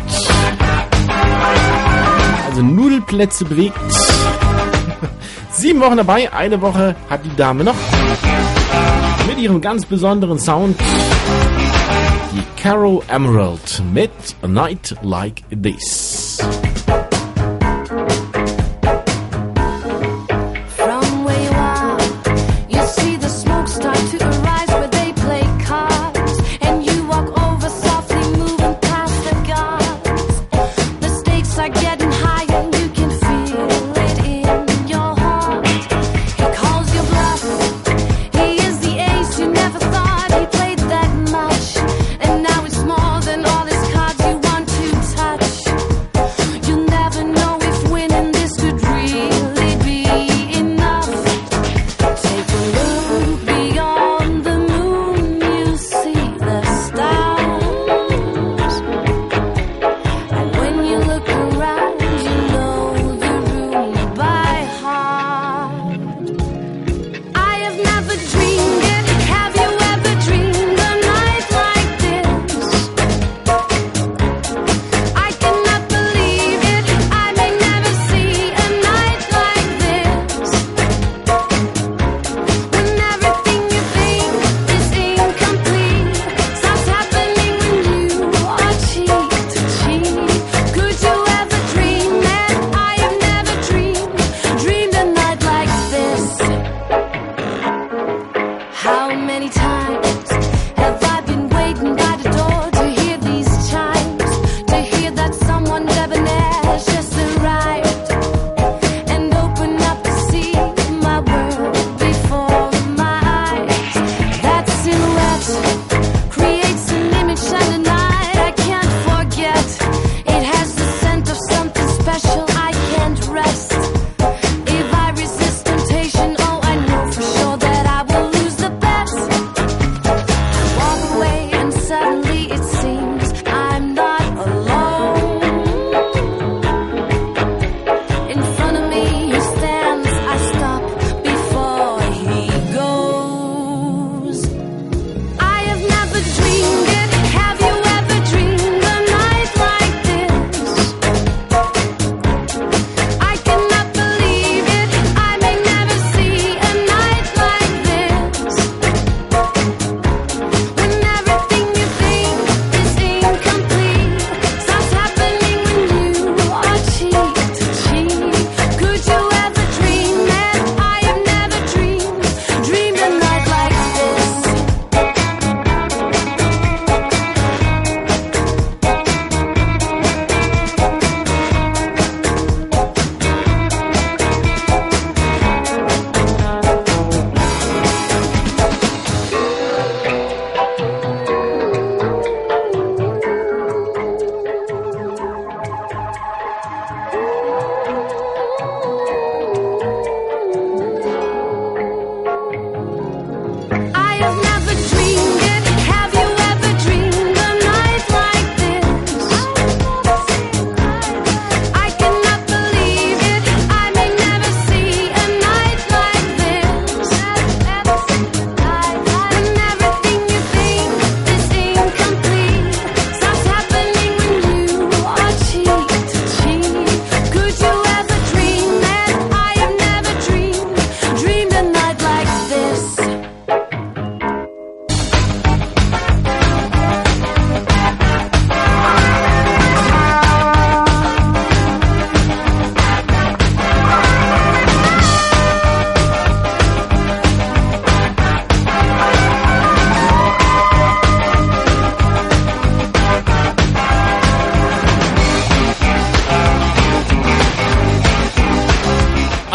Also null Plätze bewegt. Sieben Wochen dabei, eine Woche hat die Dame noch. Mit ihrem ganz besonderen Sound. Die Caro Emerald mit A Night Like This. You'll never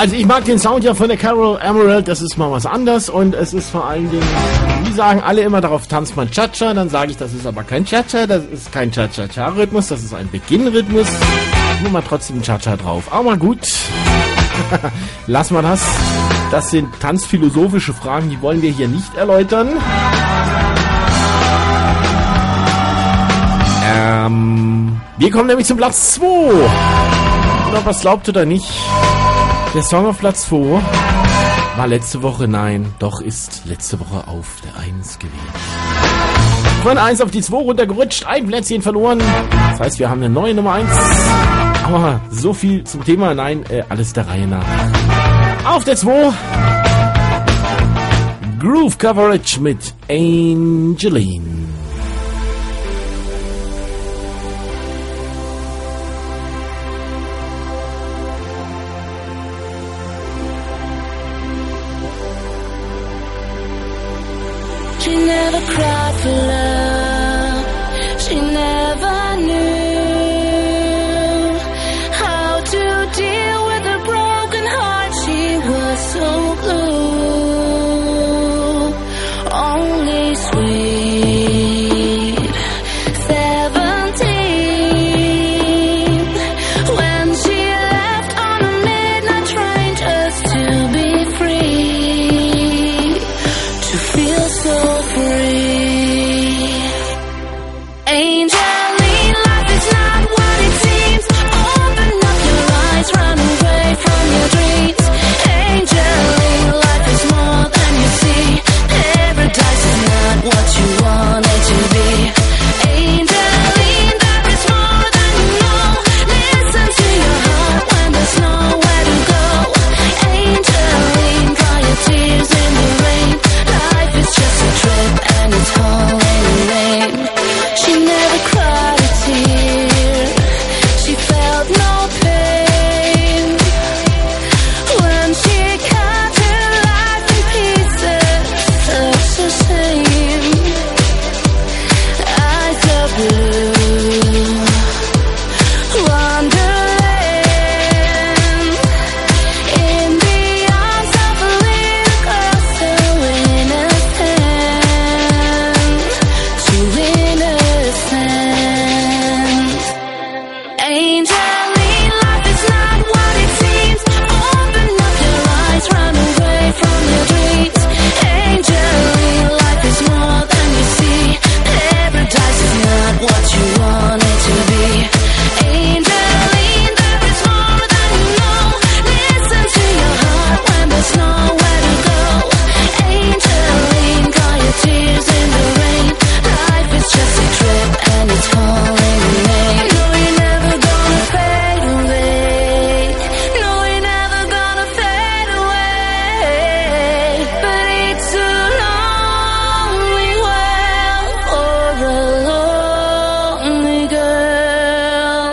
also ich mag den Sound ja von der Carol Emerald, das ist mal was anderes und es ist vor allen Dingen, wie sagen alle immer, darauf tanzt man Cha-Cha, dann sage ich, das ist aber kein Cha-Cha, das ist kein Cha-Cha-Cha-Rhythmus, das ist ein Beginn-Rhythmus, nur mal trotzdem Cha-Cha drauf, aber gut, lass mal das, das sind tanzphilosophische Fragen, die wollen wir hier nicht erläutern. Ähm, wir kommen nämlich zum Platz zwei. Und ob ihr es glaubt oder nicht, der Song auf Platz zwei war letzte Woche, nein, doch ist letzte Woche auf der eins gewesen. Von eins auf die zwei runtergerutscht, ein Plätzchen verloren. Das heißt, wir haben eine neue Nummer eins. Aber so viel zum Thema, nein, äh, alles der Reihe nach. Auf der zwei Groove Coverage mit Angeline. She never cried for love. She never knew how to deal with a broken heart. She was so blue, only sweet seventeen when she left on a midnight train just to be free, to feel so free. Angeline, life is not what it seems. Open up your eyes, run away from your dreams. Angeline, life is more than you see. Paradise is not what you want it to be. Angeline, there is more than you know. Listen to your heart when there's nowhere to go. Angeline, dry your tears in the rain. Life is just a trip and it's all in vain. She never cried a tear. She felt no pain when she cut her life in pieces. Such a shame. Eyes are blue, wonderland. In the arms of a little girl so innocent, too innocent. Angeline, life is not what it seems. Open up your eyes, run away from your dreams. Angeline, life is more than you see. Paradise is not what you want it to be. Angeline, there is more than you know. Listen to your heart when there's nowhere to go. Angeline, dry your tears in the rain. Life is just a trip and it's all in vain. No, you're never gonna fade away. No, you're never gonna fade away. But it's a lonely world for a lonely girl.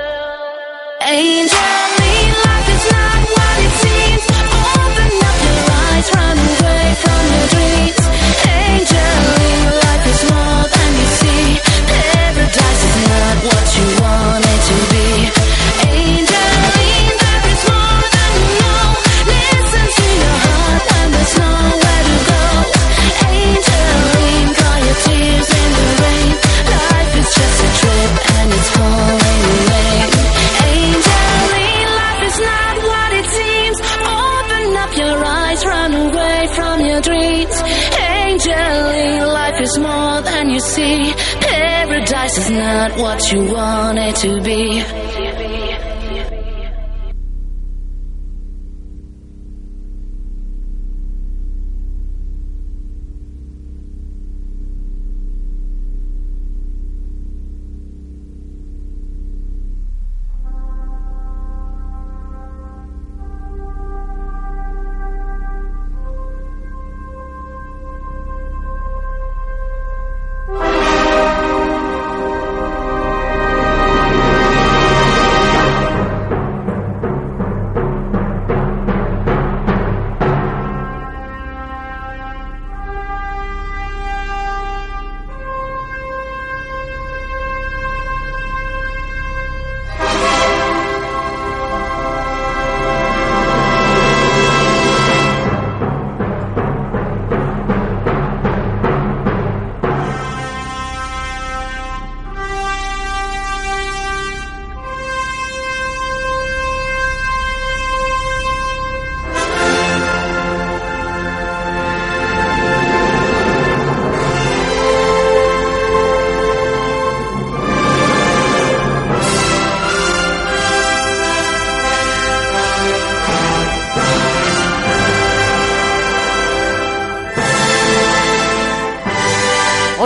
Angeline, life is not what it seems. Open up your eyes, run away from your dreams. Angeline, life is more than you see. Paradise is not what you want it to be. Angeline, there is more than you know. Listen to your heart when there's nowhere to go. Angeline, dry your tears in the rain. Life is just a trip and it's all in vain. Angeline, life is not what it seems. Open up your eyes, run away from your dreams. Angeline, life is more than you see. Paradise is not what you want it to be.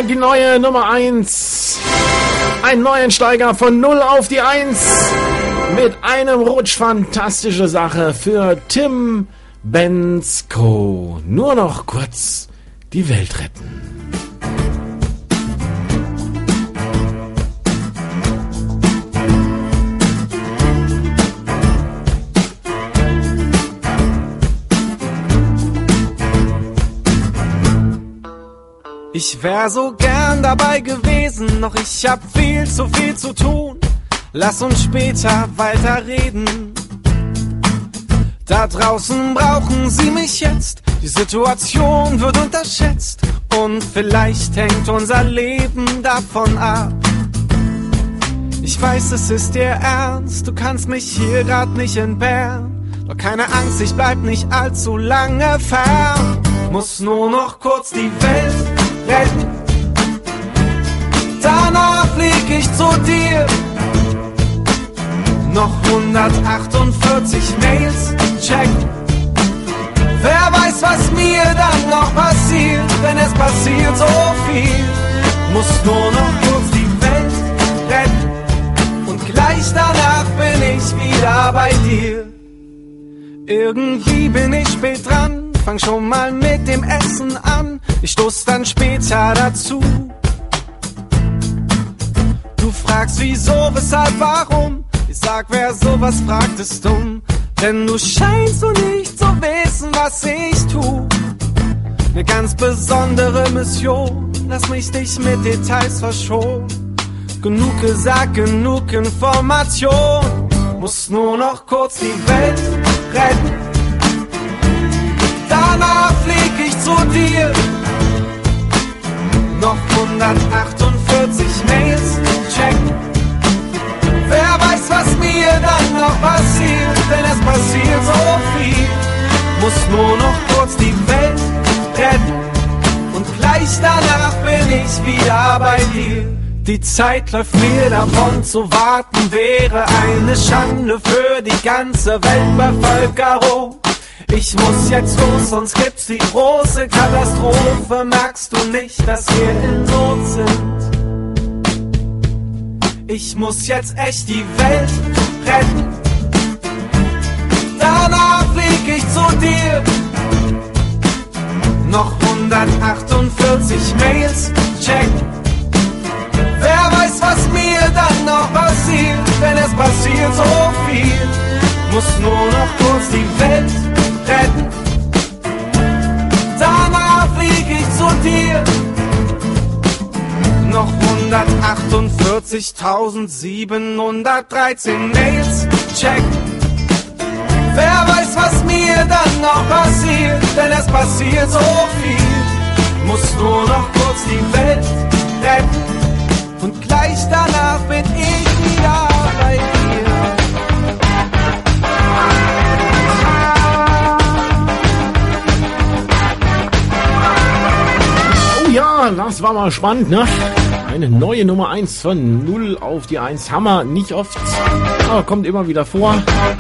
die neue Nummer eins. Ein Neuensteiger von null auf die eins. Mit einem Rutsch, fantastische Sache für Tim Bendzko. Nur noch kurz die Welt retten. Ich wär so gern dabei gewesen, doch ich hab viel zu viel zu tun. Lass uns später weiterreden. Da draußen brauchen sie mich jetzt. Die Situation wird unterschätzt. Und vielleicht hängt unser Leben davon ab. Ich weiß, es ist dir ernst. Du kannst mich hier grad nicht entbehren. Doch keine Angst, ich bleib nicht allzu lange fern. Muss nur noch kurz die Welt retten. Danach flieg ich zu dir. Noch hundertachtundvierzig Mails, check. Wer weiß, was mir dann noch passiert, denn es passiert so viel. Muss nur noch kurz die Welt retten. Und gleich danach bin ich wieder bei dir. Irgendwie bin ich spät dran, fang schon mal mit dem Essen an. Ich stoß dann später dazu. Du fragst wieso, weshalb, warum. Ich sag, wer sowas fragt, ist dumm. Denn du scheinst so nicht zu wissen, was ich tu. Ne ganz besondere Mission, lass mich dich mit Details verschonen. Genug gesagt, genug Information. Muss nur noch kurz die Welt retten. Danach flieg ich zu dir. Noch hundertachtundvierzig Mails, check. Wer weiß, was mir dann noch passiert, denn es passiert so viel. Muss nur noch kurz die Welt retten. Und gleich danach bin ich wieder bei dir. Die Zeit läuft mir davon, zu warten wäre eine Schande für die ganze Weltbevölkerung. Ich muss jetzt los, sonst gibt's die große Katastrophe. Merkst du nicht, dass wir in Not sind? Ich muss jetzt echt die Welt retten. Danach flieg ich zu dir. Noch hundertachtundvierzig Mails, check. Wer weiß, was mir dann noch passiert, denn es passiert so viel. Muss nur noch kurz die Welt retten. Danach flieg ich zu dir. Noch hundertachtundvierzigtausendsiebenhundertdreizehn Mails, check. Wer weiß, was mir dann noch passiert, denn es passiert so viel. Muss nur noch kurz die Welt retten. Und gleich danach bin ich wieder bei dir. Oh ja, das war mal spannend, ne? Eine neue Nummer eins von null auf die eins. Hammer, nicht oft, aber kommt immer wieder vor.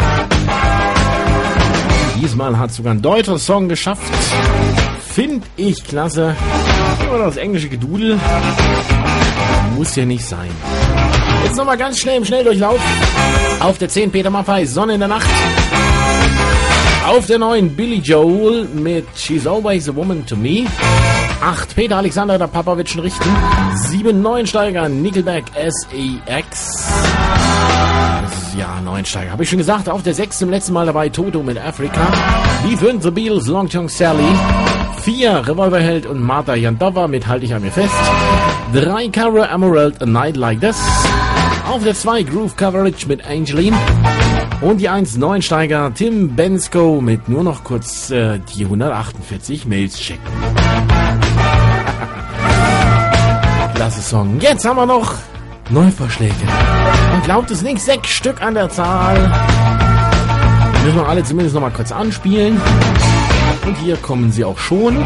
Diesmal hat sogar ein deutscher Song geschafft. Find ich klasse. Oder das englische Gedudel. Muss ja nicht sein. Jetzt nochmal ganz schnell im Schnelldurchlauf. Auf der zehn Peter Maffay, Sonne in der Nacht. Auf der neun Billy Joel mit She's Always a Woman to Me. acht Peter Alexander, der Papa wird schon richten. sieben Neuensteiger, Nickelback S A X. Ja, Neuensteiger. Habe ich schon gesagt. Auf der sechs zum letzten Mal dabei Toto mit Africa. Die fünf The Beatles, Long John Sally. vier Revolverheld und Martha Jandova mit Halt ich an mir fest. drei Cara Emerald, A Night Like This. Auf der zwei Groove Coverage mit Angeline. Und die eins Neuensteiger Tim Bendzko mit nur noch kurz äh, die hundertachtundvierzig Mails checken. Klasse Song. Jetzt haben wir noch Neuvorschläge. Und glaubt es nicht, sechs Stück an der Zahl. Müssen wir alle zumindest noch mal kurz anspielen. Und hier kommen sie auch schon.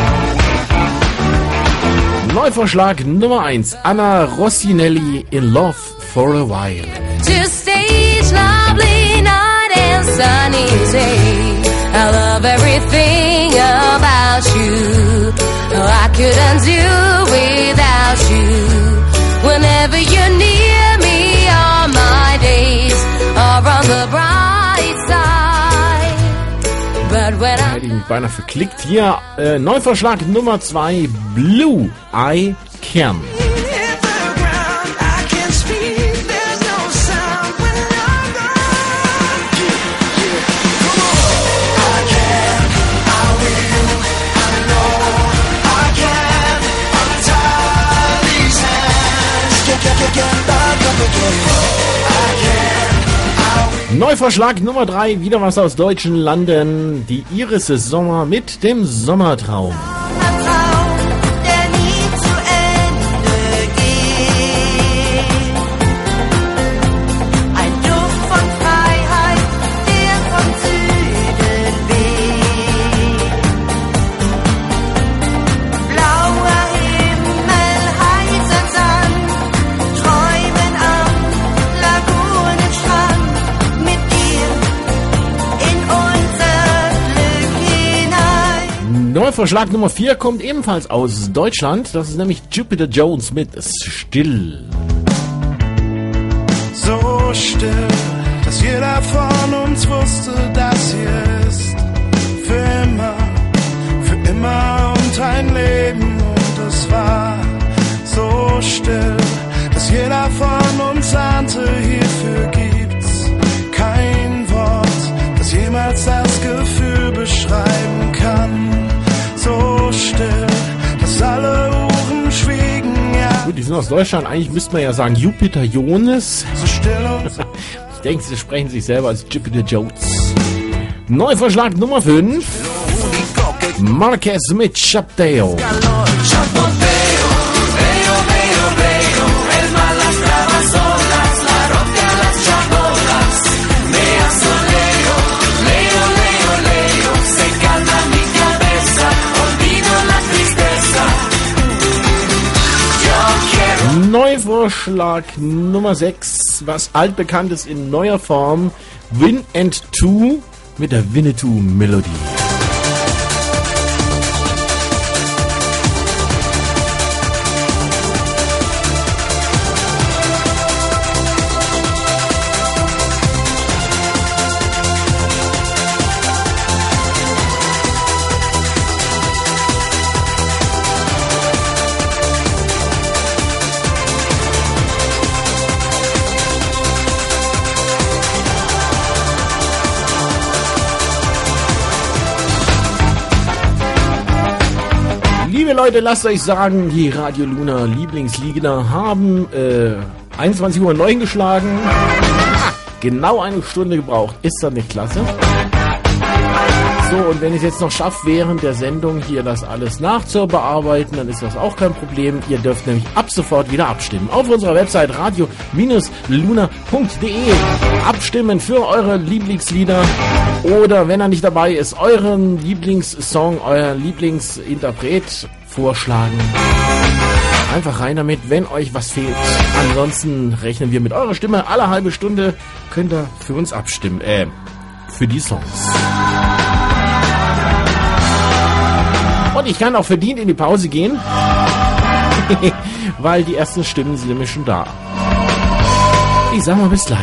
Neuvorschlag Nummer eins. Anna Rossinelli, In Love for a While. Just each lovely night and sunny day. I love everything about you. I couldn't do without you. Whenever you're near me, all my days are on the bright side. But when Hätte ich mich beinahe verklickt. Hier, äh, Neuvorschlag Nummer zwei, Blue, I Can. Neuvorschlag Nummer drei, wieder was aus deutschen Landen. Die Iris Sommer mit dem Sommertraum. Vorschlag Nummer vier kommt ebenfalls aus Deutschland. Das ist nämlich Jupiter Jones mit Still. So still, dass jeder von uns wusste, das hier ist für immer, für immer und ein Leben. Und es war so still, dass jeder von uns ahnte, hierfür gibt's kein Wort, das jemals das Gefühl beschreiben kann. So still, dass alle Uhren schwiegen, ja. Gut, die sind aus Deutschland. Eigentlich müsste man ja sagen Jupiter Jones. So still und ich denke, sie sprechen sich selber als Jupiter Jones. Neuvorschlag Nummer fünf. Marquez mit Chapteo. Neuvorschlag Nummer sechs, was altbekannt ist in neuer Form, Win and Two mit der Winnetou-Melodie. Leute, lasst euch sagen, die Radio Luna Lieblingsliga haben äh, einundzwanzig Uhr neun geschlagen. Ah, genau eine Stunde gebraucht. Ist das nicht klasse? So, und wenn ich es jetzt noch schaffe, während der Sendung hier das alles nachzubearbeiten, dann ist das auch kein Problem. Ihr dürft nämlich ab sofort wieder abstimmen. Auf unserer Website radio luna punkt de abstimmen für eure Lieblingslieder. Oder, wenn er nicht dabei ist, euren Lieblingssong, euer Lieblingsinterpret vorschlagen. Einfach rein damit, wenn euch was fehlt. Ansonsten rechnen wir mit eurer Stimme. Alle halbe Stunde könnt ihr für uns abstimmen. Äh, für die Songs. Und ich kann auch verdient in die Pause gehen. Weil die ersten Stimmen sind nämlich schon da. Ich sag mal bis gleich.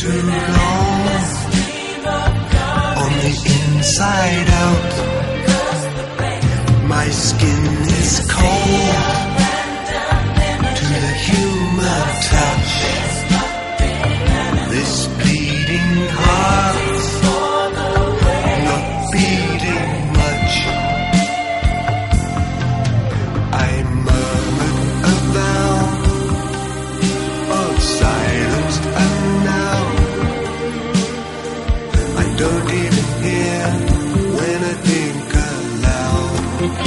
too long. On the inside out, my skin is cold to the human touch. This bleeding heart, not beating much. I murmured a vow of silence, and now I don't even hear when I think aloud.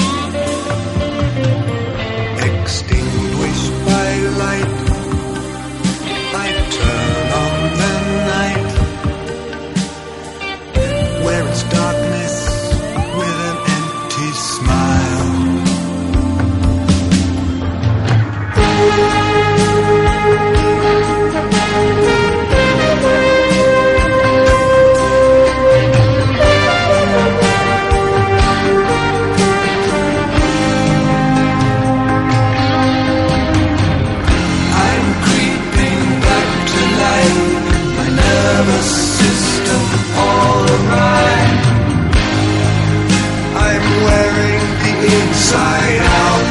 Extinguished by light, I turn on the night, where it's darkness with an empty smile. I'm creeping back to life, my nervous system all awry. I'm wearing the inside out.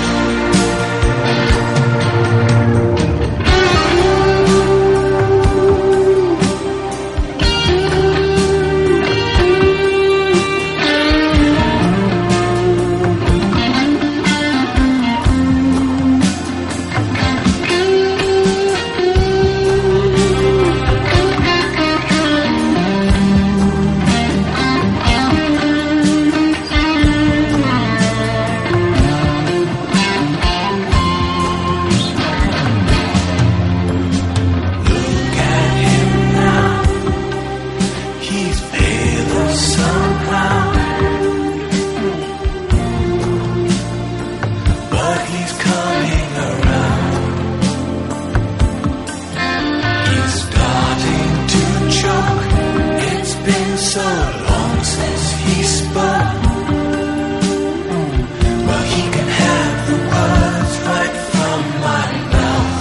Look at him now, he's paler somehow, but he's coming around. He's starting to choke, it's been so long since he spoke. Well, he can have the words right from my mouth.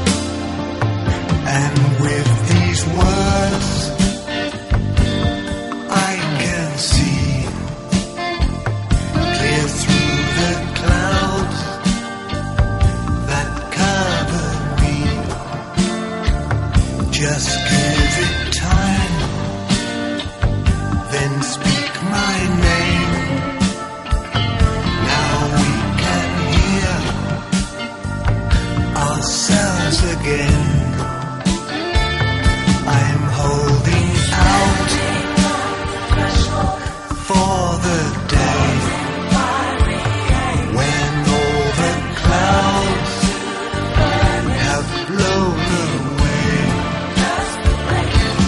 And with these words, I can see clear through the clouds that cover me. Just give it time, then speak my name. Now we can hear ourselves again. I'm holding out for the day when all the clouds have blown away.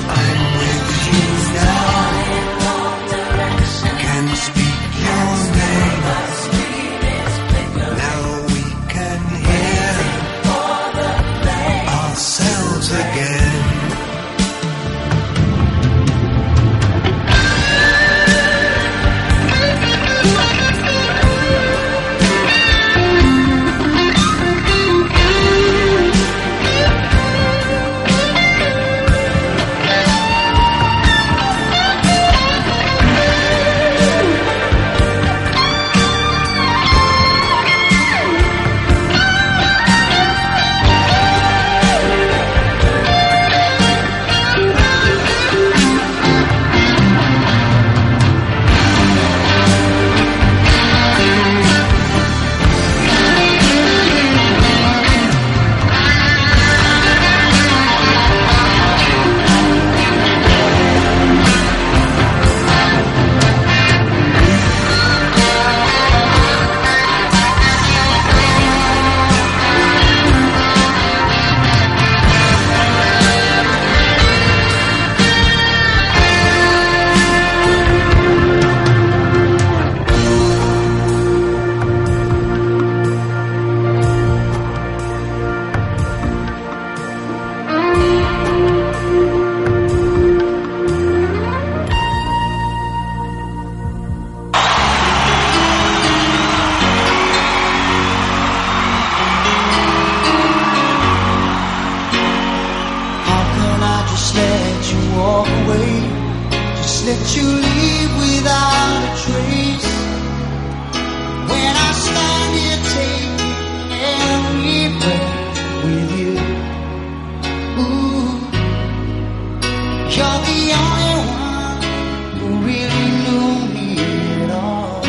let you walk away, just let you leave without a trace. When I stand here taking every breath with you, ooh, you're the only one who really knew me at all.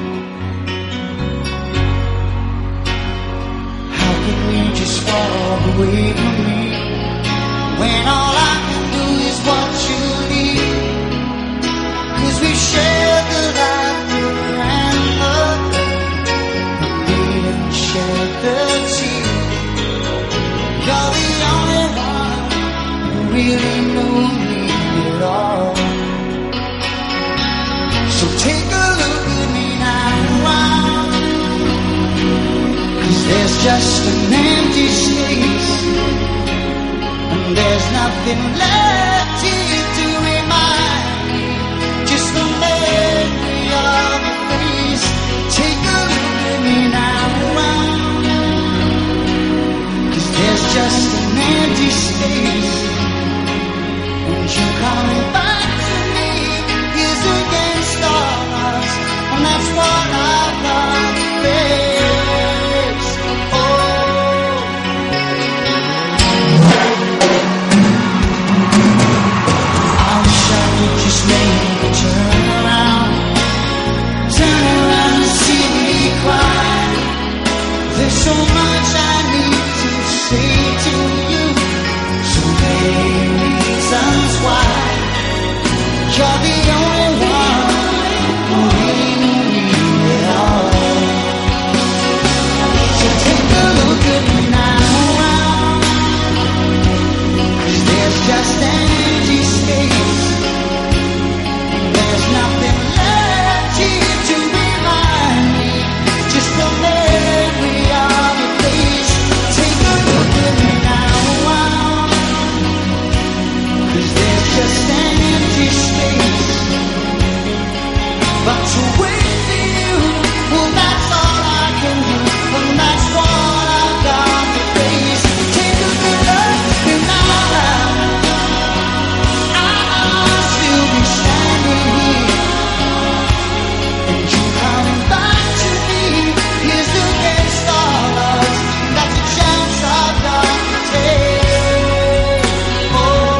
How could we just walk away from me when all I can do is what you need? 'Cause we shared the laughter and the pain, and shared the tears. You're the only one who really knew me at all. So take a look at me now, 'cause there's just an empty space, and there's nothing left here to remind me, just the memory of your face. Take a look at me now, 'cause there's just an empty space, and you coming back to me is against all odds, and that's what I've got to face. Oh, I wish I could just make a turn around, turn around and see me cry. There's so much I need to say to you, so many reasons why. You're the only one who really knew me at all. So take a look at me now, 'cause there's just an empty space, and there's nothing left here to remind me, just the memory of your face. Take a look at me now, 'cause there's just an empty space, but to wait for you, well that's all I can do, and that's what I've got to face. Take a good look at me now, I'll still be standing here, and you coming back to me is against all odds, that's a chance I've got to take. Oh,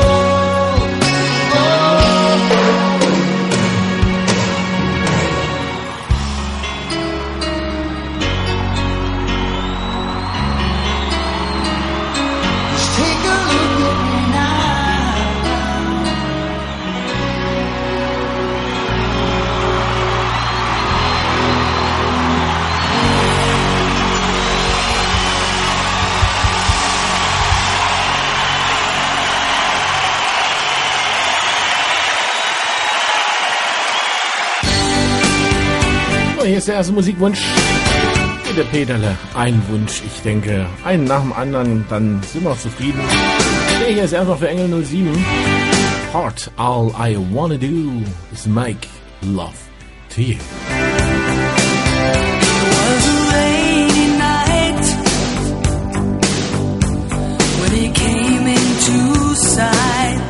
just take a look at me now. So, hier ist der erste Musikwunsch. Bitte Peterle, ein Wunsch, ich denke, einen nach dem anderen, dann sind wir auch zufrieden. Der hier ist erstmal für Engel null sieben. Heart, all I wanna do is make love to you. Was a rainy night when he came into sight,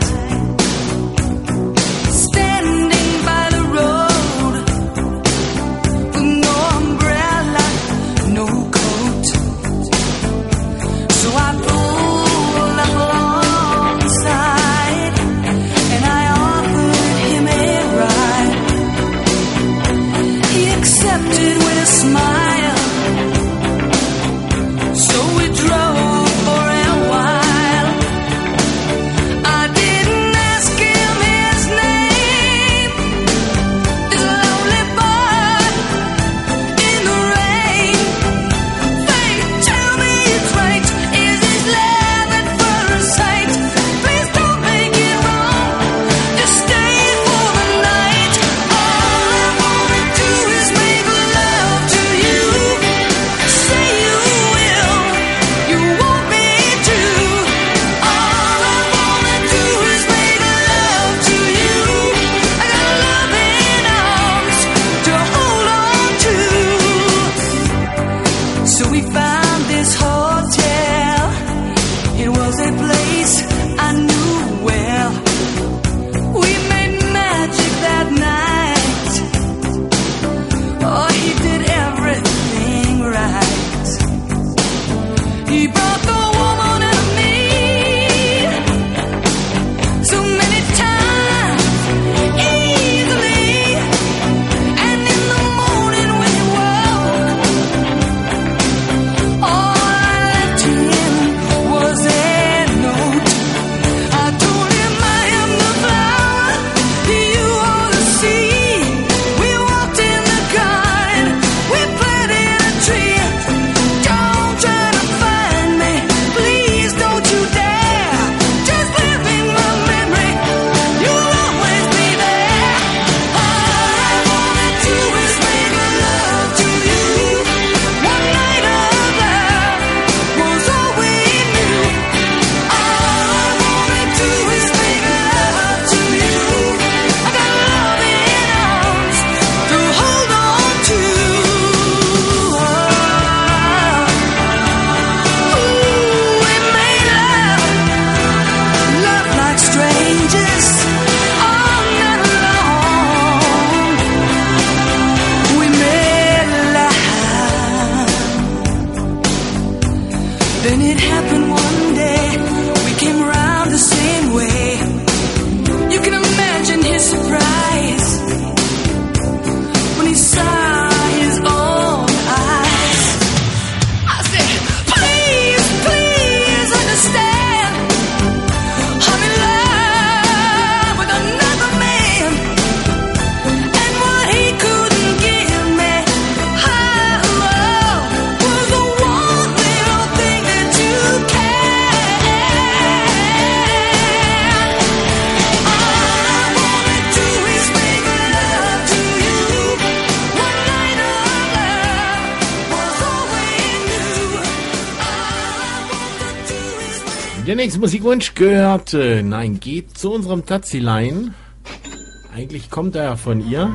standing by the road with no umbrella, no coat. So I pulled up alongside and I offered him a ride. He Der nächste Musikwunsch gehört, äh, nein, geht zu unserem Tatsilein. Eigentlich kommt er ja von ihr.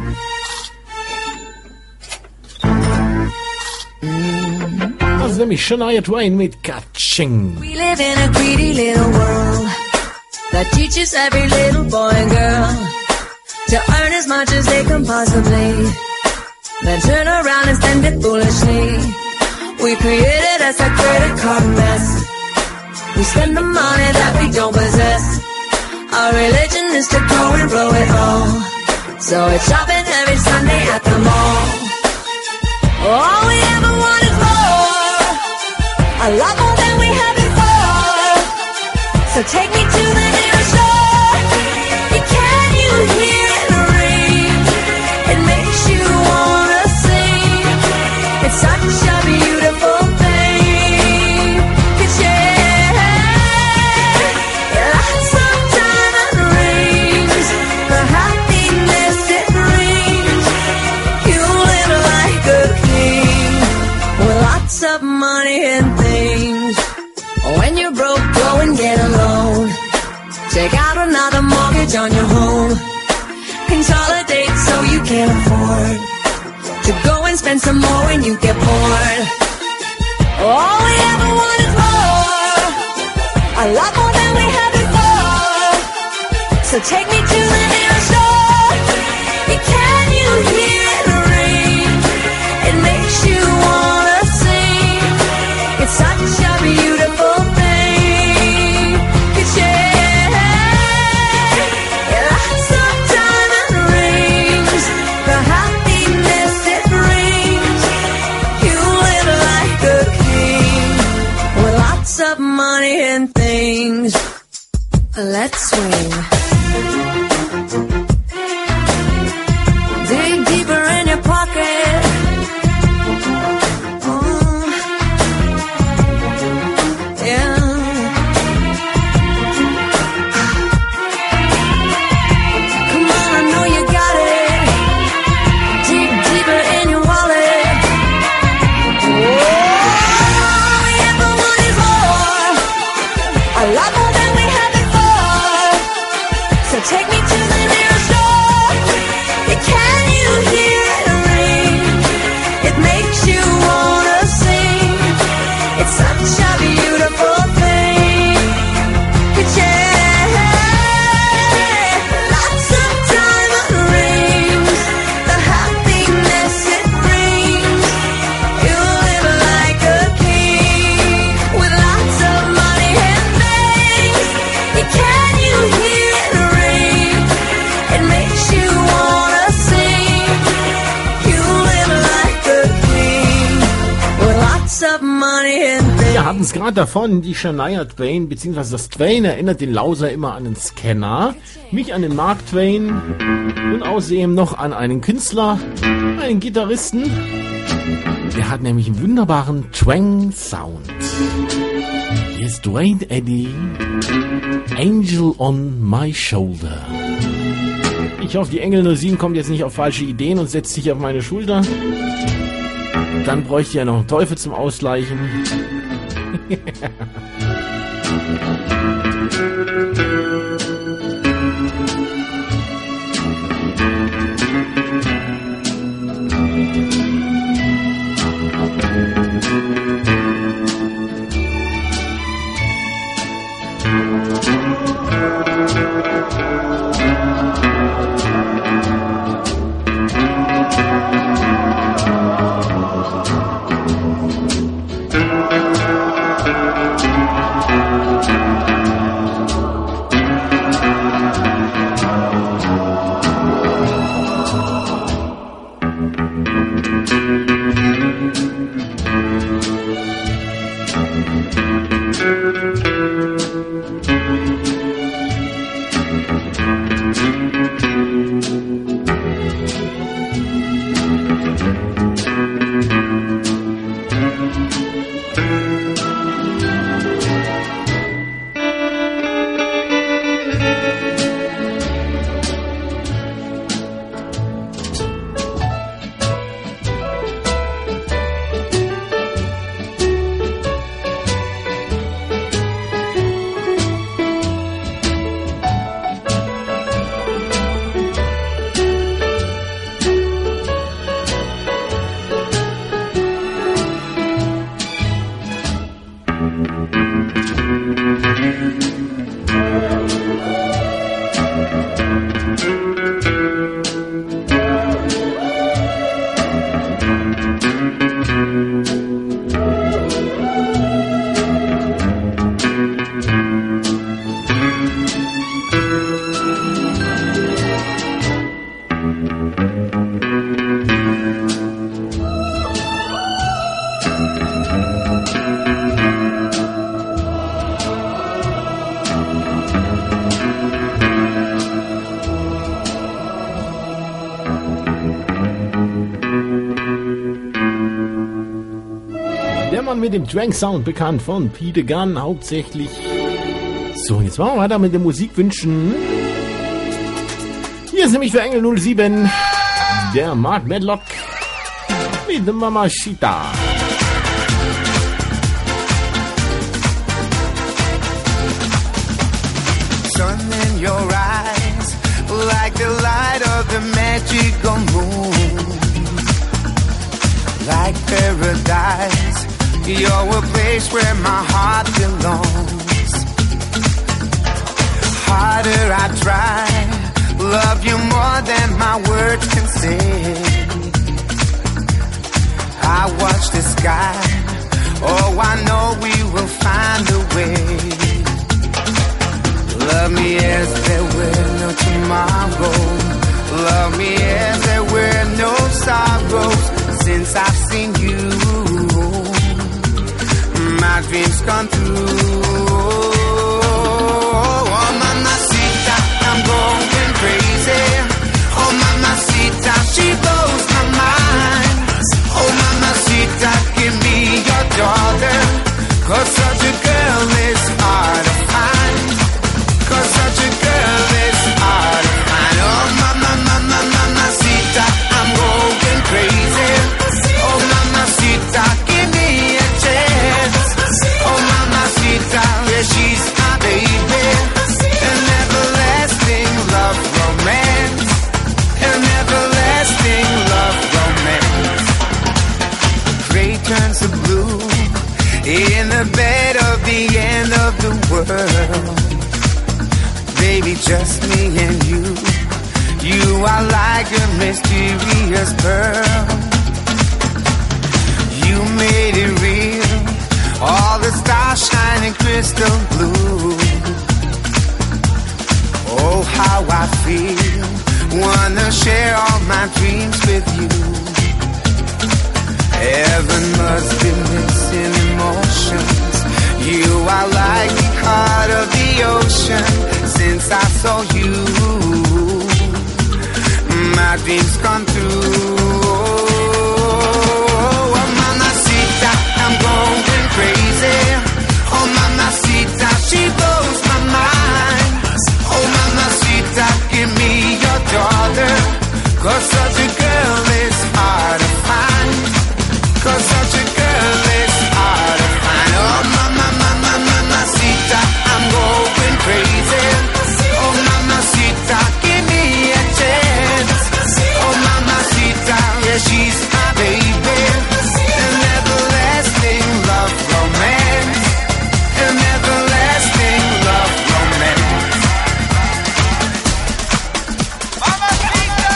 Das ist nämlich Shania Twain mit Ka-Ching. We live in a greedy little world that teaches every little boy and girl to earn as much as they can possibly, then turn around and spend it foolishly. We created us a credit card mess. We spend the money that we don't possess. Our religion is to go and blow it all. So it's shopping every Sunday at the mall. All we ever want is more, a lot more than we had before. So take me to the nearest shore. Can you hear it ring? It makes you wanna sing. It's such a beautiful thing. 'Cause yeah, lots of diamond rings, the happiness it brings. You live like a king with lots of money and things. When you're broke, go and get a loan. Take out another mortgage on your home. Consolidate so you can afford to go and spend some more when you get bored. All we ever want is more, a lot more than we had before. So take me to the nearest shore. Can you hear it ring? It makes you wanna sing. It's such a beautiful thing. 'Cause yeah, lots of diamond rings, the happiness it brings. You live like a king with lots of money and things. Let's swing. Dig deeper in your pocket. Oh, yeah. Come on, I know you got it. Dig deeper in your wallet. Oh, we ever want is more, a lot more than we had before. So take me to the nearest shore. Can you hear it ring? It makes you wanna sing. It's such a beautiful thing. 'Cause yeah, lots of diamond rings, the happiness it brings. You live like a king with lots of money and things. Can you hear it ring? It makes you wanna sing. You live like a king with lots of money and things. Wir hatten es gerade davon, die Shania Twain, beziehungsweise das Twain erinnert den Lauser immer an den Scanner, mich an den Mark Twain und außerdem noch an einen Künstler, einen Gitarristen. Der hat nämlich einen wunderbaren Twang-Sound. Hier ist Dwayne Eddy, Angel on my shoulder. Ich hoffe, die Engel null sieben kommt jetzt nicht auf falsche Ideen und setzt sich auf meine Schulter. Dann bräuchte ich ja noch einen Teufel zum Ausgleichen. Mit dem Drank Sound bekannt von Peter Gunn hauptsächlich. So, jetzt machen wir weiter mit den Musikwünschen. Hier ist nämlich für Engel null sieben der Mark Medlock mit dem Mamacita. Sun in your eyes, like the light of the magical moon, like paradise. You're a place where my heart belongs. Harder I try, love you more than my words can say. I watch the sky, oh I know we will find a way. Love me as there were no tomorrow. Love me as there were no sorrows. Since I've seen you, my dreams come true. Oh, mamacita, I'm going crazy. Oh, mamacita, she blows my mind. Oh, mamacita, give me your daughter. 'Cause such a girl is hard to find. 'Cause such a girl is hard to find. Oh, mama, mama, mamacita, I'm going crazy. Oh, mamacita, give me a chance. Oh, mamacita, yeah, she's my baby. An everlasting love romance. An everlasting love romance. Gray turns to blue in the bed of the end of the world. Baby, just me and you. You are like a mysterious pearl. You made it real. All the stars shining crystal blue. Oh, how I feel. Wanna share all my dreams with you. Heaven must be missing emotions. You are like the heart of the ocean. Since I saw you, my dreams come true. Oh, mamacita, I'm going crazy. Oh, mamacita, she blows my mind. Oh, mamacita, give me your daughter. 'Cause such a girl is hard to find. 'Cause such a girl is hard to find. Oh, mama, mama, mamacita, I'm going crazy. Oh, mamacita, give me a chance. Oh, mamacita, yeah, she's my baby. An everlasting love romance. An everlasting love romance. Mamacita!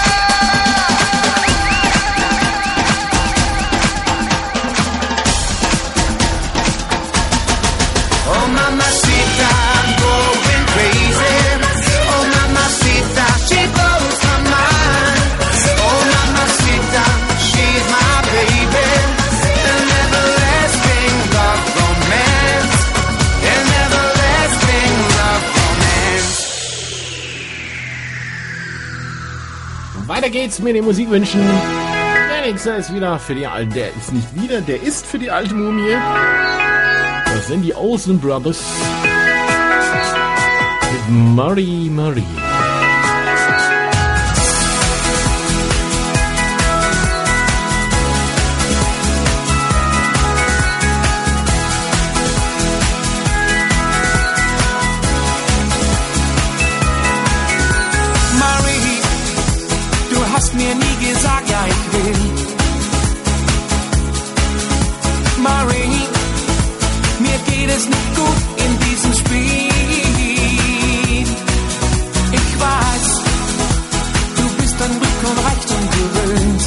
Oh, mamacita, I'm going crazy. Oh, mamacita, she blows my mind. Oh, mamacita, she's my baby. An everlasting love romance. An everlasting love romance. Weiter geht's mit den Musikwünschen. Der nächste ist wieder für die alte, der ist nicht wieder, der ist für die alte Mumie. Das sind die Olsen Brothers mit Marie Marie. Marie, du hast mir nie gesagt, ja ich will. Marie, mir geht es nicht gut in diesem Spiel. Ich weiß, du bist an Glück und Reichtum gewöhnt.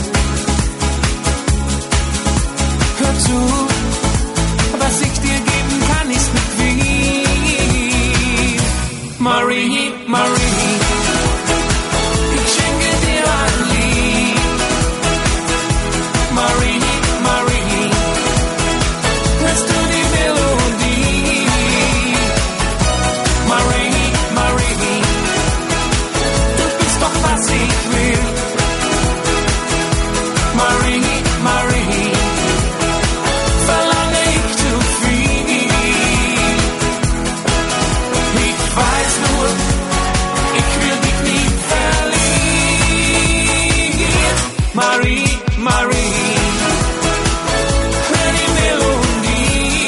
Hör zu, was ich dir geben kann, ist nicht viel. Marie, Marie, Marie, ich schenke dir ein Lied. Marie, Marie, hörst du die Melodie? Marie, Marie, du bist doch was ich will. Marie, Marie, verlange ich zu viel. Ich weiß nur, ich will dich nie verlieren. Marie, Marie, hör die Melodie.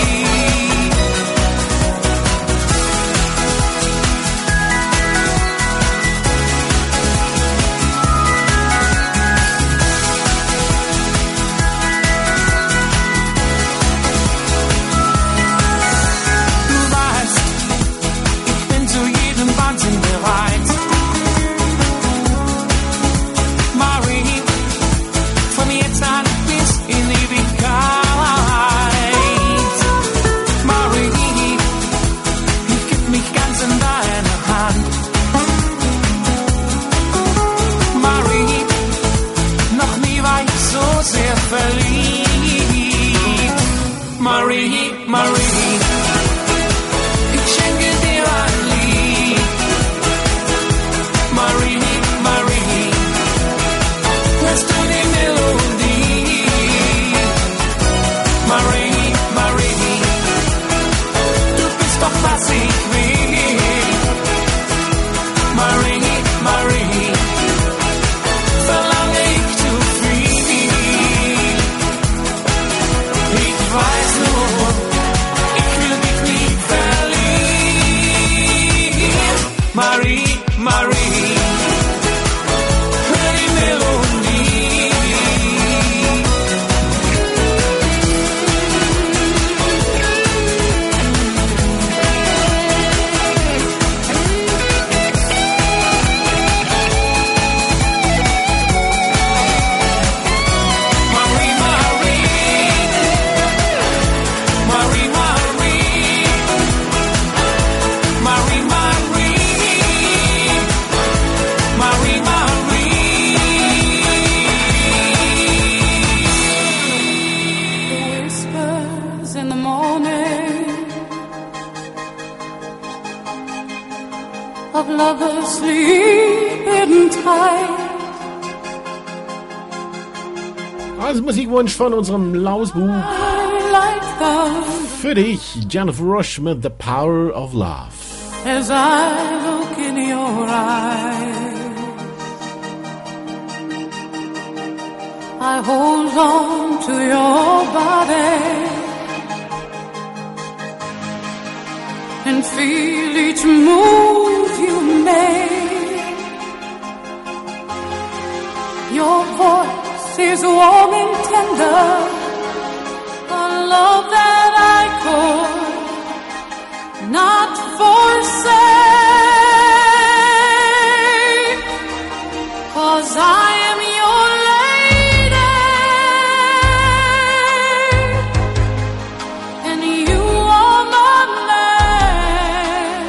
Du weißt, ich bin zu jedem Wahnsinn bereit. Marie, von jetzt an bis in Ewigkeit. Marie, ich geb mich ganz in deine Hand. Marie, noch nie war ich so sehr verliebt. Marie, Marie, ich schenke dir ein Lied. Marie, Marie, hörst du die Melodie? Marie, Marie, du bist doch was ich will. Marie, Marie, verlange ich zu viel. Ich weiß nur, ich will dich nie verlieren. Marie, Marie, hör die Melodie. Marie, Marie, Marie, Marie, Marie, Marie, Marie, Marie. The whispers in the morning of lovers sleeping tight. Als Musikwunsch von unserem Lausbuch I like them für dich, Jennifer Rush mit The Power of Love. as I look in your eyes. I hold on to your body and feel each move you make. Your voice is warm and tender, a love that I could not forsake, 'cause I am your lady and you are my man.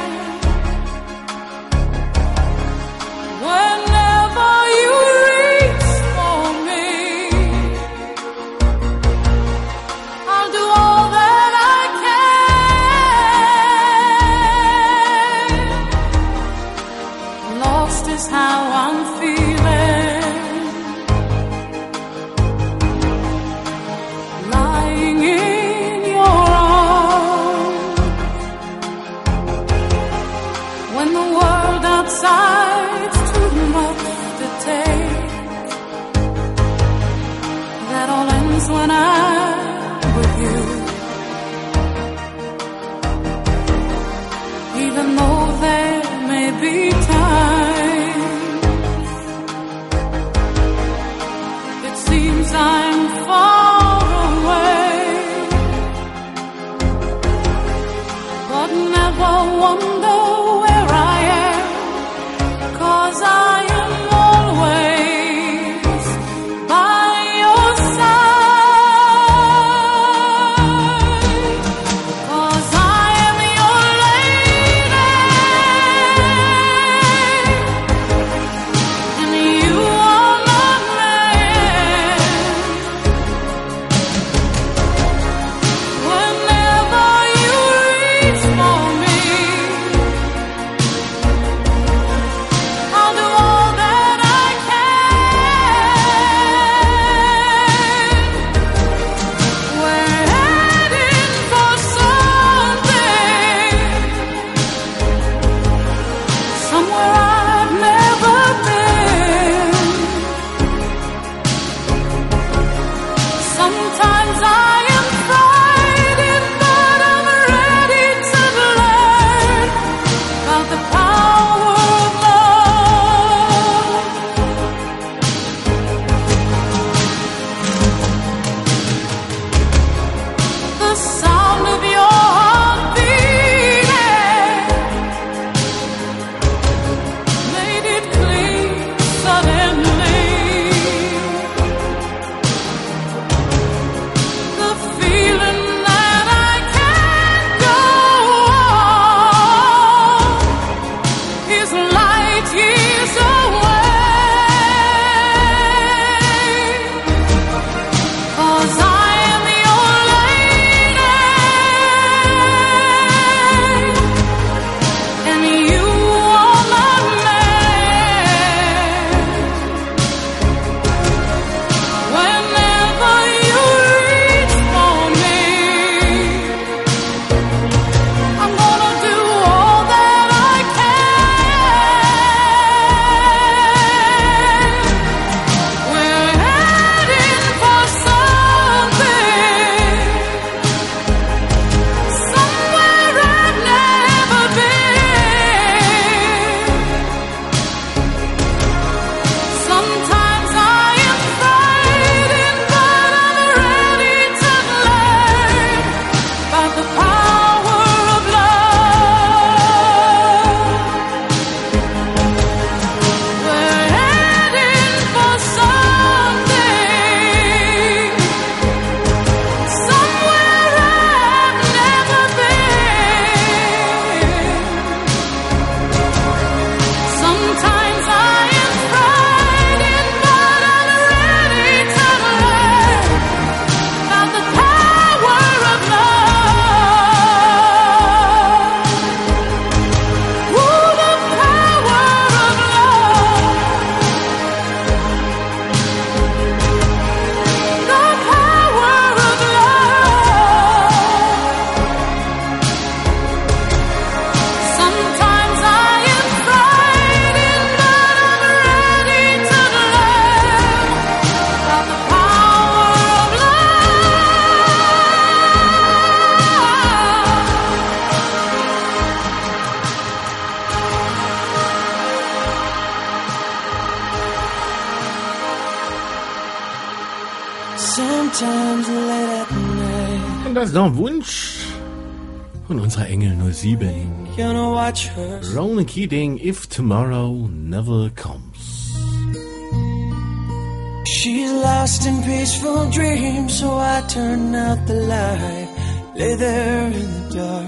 Whenever you reach for me, I'll do all that I can. Lost is how I'm feeling, lying in your arms. When the world outside's too much to take, that all ends when I'm with you. Even though there may be times it seems I'm far away, but never wonder where I am, 'cause I am always by your side. 'Cause I am your lady sometimes late at night. Und das ist noch ein Wunsch von unserer Engel null sieben. You know, watch her. Ronan Keating, If Tomorrow Never Comes. She's lost in peaceful dreams, so I turn out the light, lay there in the dark.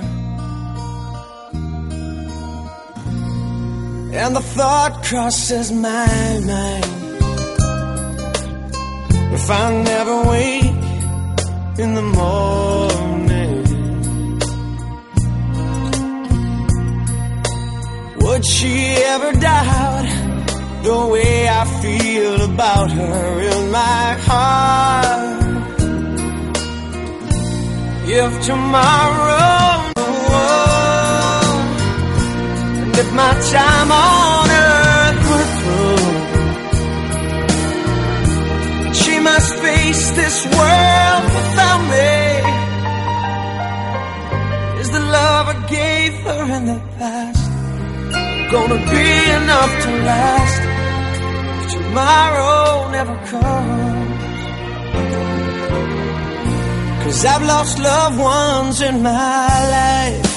And the thought crosses my mind, if I never wake in the morning, would she ever doubt the way I feel about her in my heart? If tomorrow, and if my time on earth were through, she must face this world without me. Is the love I gave her in the past gonna be enough to last if tomorrow never comes? 'Cause I've lost loved ones in my life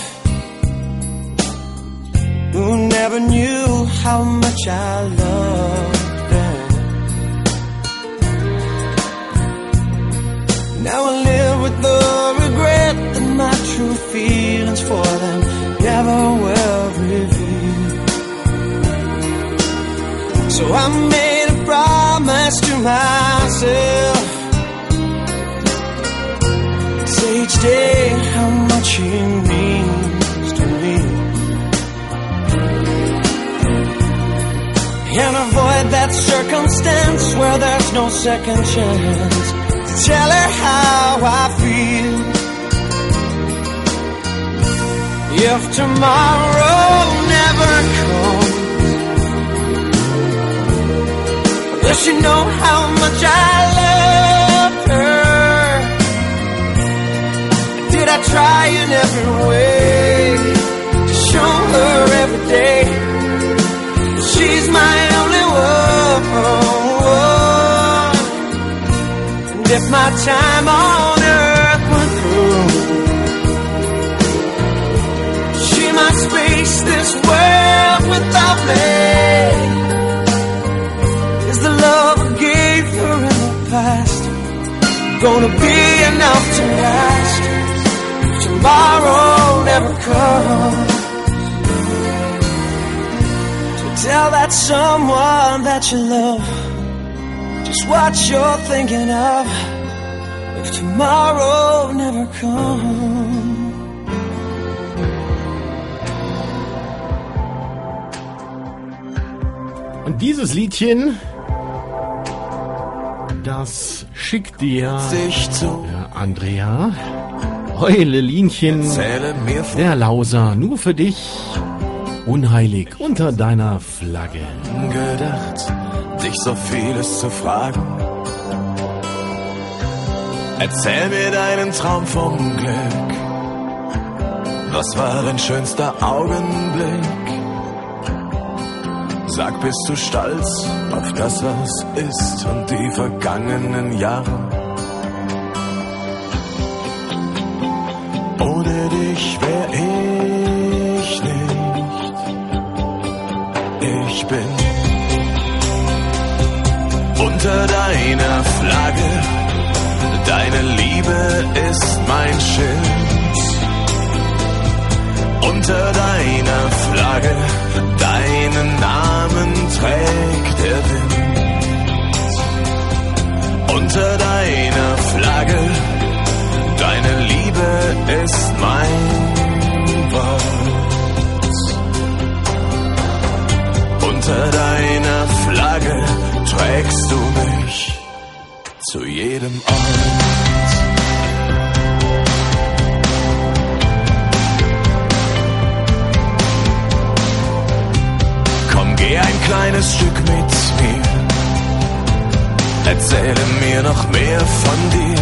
who never knew how much I loved them. Now I live with the regret that my true feelings for them never were revealed. So I made a promise to myself, say each day how much he means to me, and avoid that circumstance where there's no second chance to tell her how I feel. If tomorrow never comes, will she know how much I love her? Did I try in every way to show her every day she's my only one? And if my time on earth went through, she must face this world without me. Is the love I gave her in the past gonna be enough to last if tomorrow never comes? Tell that someone that you love just what you're thinking of if tomorrow never comes. Und dieses Liedchen, das schickt dir der Andrea Heulelinchen, der Lauser, nur für dich. Unheilig unter deiner Flagge. Gedacht, dich so vieles zu fragen. Erzähl mir deinen Traum vom Glück. Was war dein schönster Augenblick? Sag, bist du stolz auf das, was ist und die vergangenen Jahre? Ohne dich wär ich nicht. Ich bin unter deiner Flagge, deine Liebe ist mein Schild. Unter deiner Flagge, deinen Namen trägt der Wind. Unter deiner Flagge, deine Liebe ist mein Wort. Unter deiner Flagge trägst du mich zu jedem Ort. Komm, geh ein kleines Stück mit mir, erzähle mir noch mehr von dir.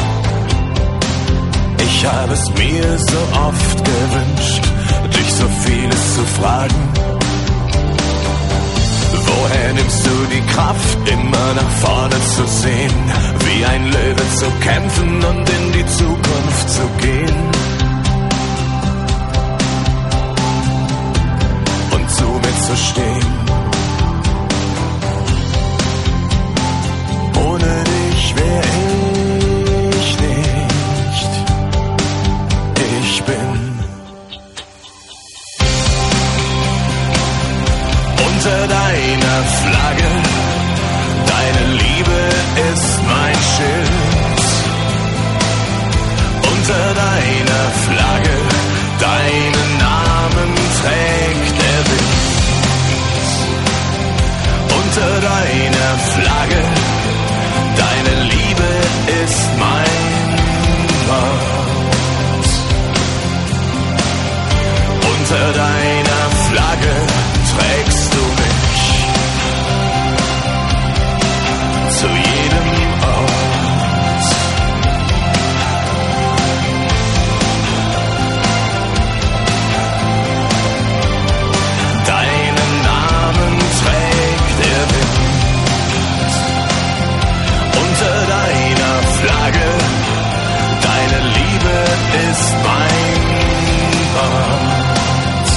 Ich habe es mir so oft gewünscht, dich so vieles zu fragen. Woher nimmst du die Kraft, immer nach vorne zu sehen, wie ein Löwe zu kämpfen und in die Zukunft zu gehen. Und zu mir zu stehen. Ohne dich wär ich nicht. Ich bin unter deiner Flagge, deine Liebe ist mein Schild. Unter deiner Flagge, deinen Namen trägt der Wind. Unter deiner Flagge, deine Liebe ist mein Wort. Unter deiner Flagge trägst du mich zu jedem Ort. Deinen Namen trägt der Wind. Unter deiner Flagge, deine Liebe ist mein Wort.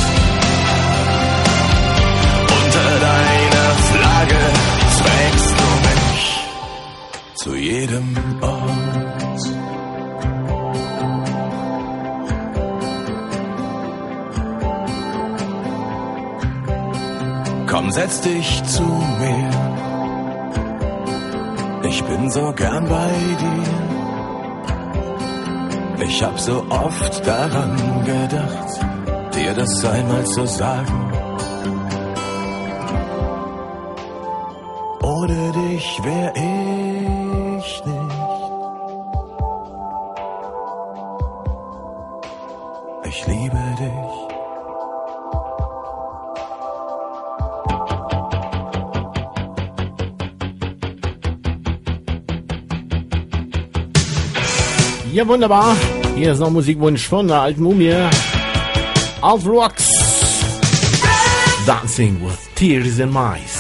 Unter deiner Flagge trägst du mich zu jedem Ort. Komm, setz dich zu mir. Ich bin so gern bei dir. Ich hab so oft daran gedacht, dir das einmal zu sagen. Ohne dich wär ich nicht. Ich liebe dich. Ja, wunderbar. Hier ist noch ein Musikwunsch von der alten Mumie. Alf Rocks. Dancing with Tears in My Eyes.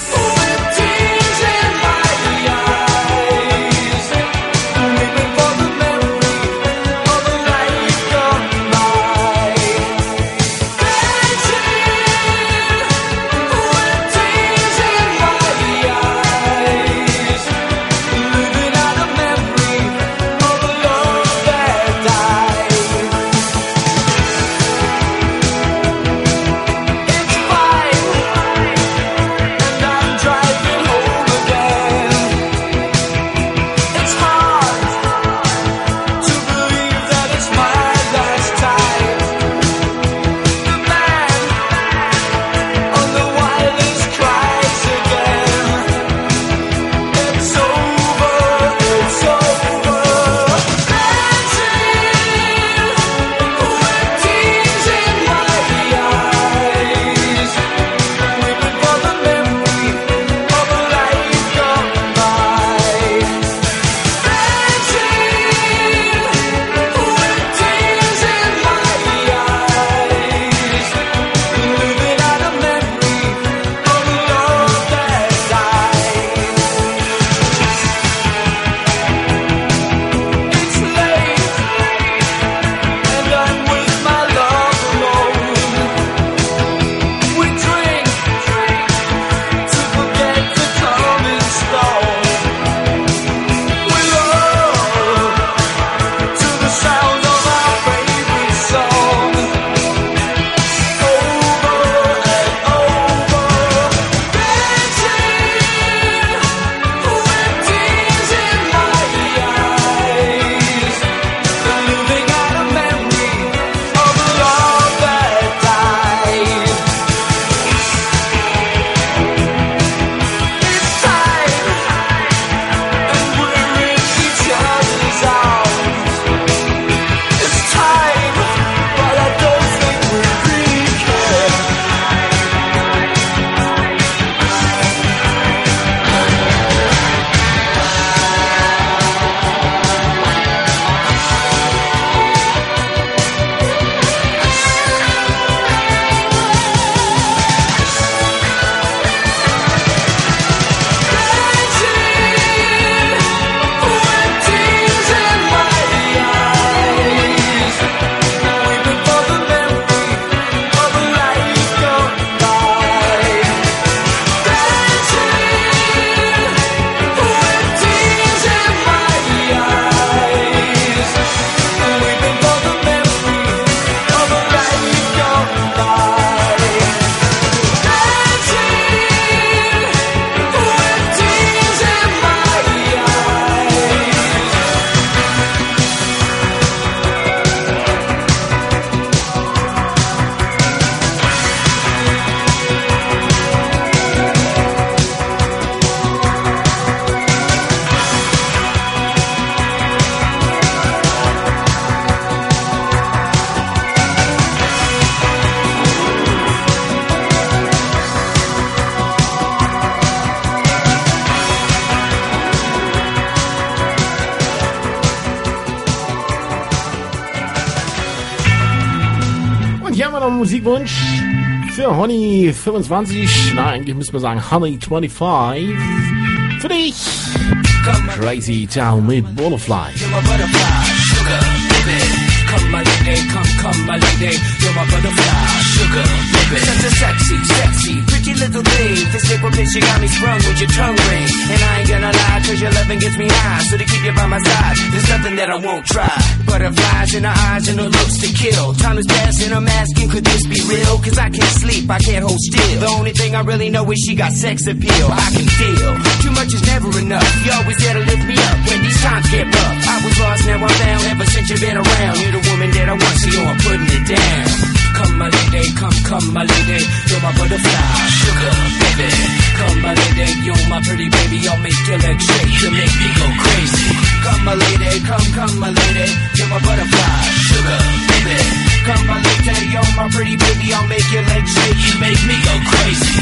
It's fine, and I Musikwunsch für Honey fünfundzwanzig. Na, eigentlich müssen wir sagen Honey fünfundzwanzig. Für dich. Crazy Town mit Butterfly. Come my lady, come, come my lady, you're my butterfly, sugar, baby. Such a sexy, sexy, pretty little thing. This little bitch, you got me sprung with your tongue ring. And I ain't gonna lie, cause your loving gets me high. So to keep you by my side, there's nothing that I won't try. Butterflies in her eyes and her looks to kill. Time is passing, I'm asking, could this be real? Cause I can't sleep, I can't hold still. The only thing I really know is she got sex appeal. I can feel, too much is never enough. You always there to lift me up when these times get rough. I was lost, now I'm found, ever since you've been around. You're the woman that I want, so yo, I'm putting it down. Come my lady, come, come my lady, you're my butterfly, sugar, baby. Come my lady, you're my pretty baby, I'll make your legs shake, you make me go crazy. Come my lady, come, come my lady, you're my butterfly, sugar, baby. Come my lady, you're my pretty baby, I'll make your legs shake, you make me go crazy.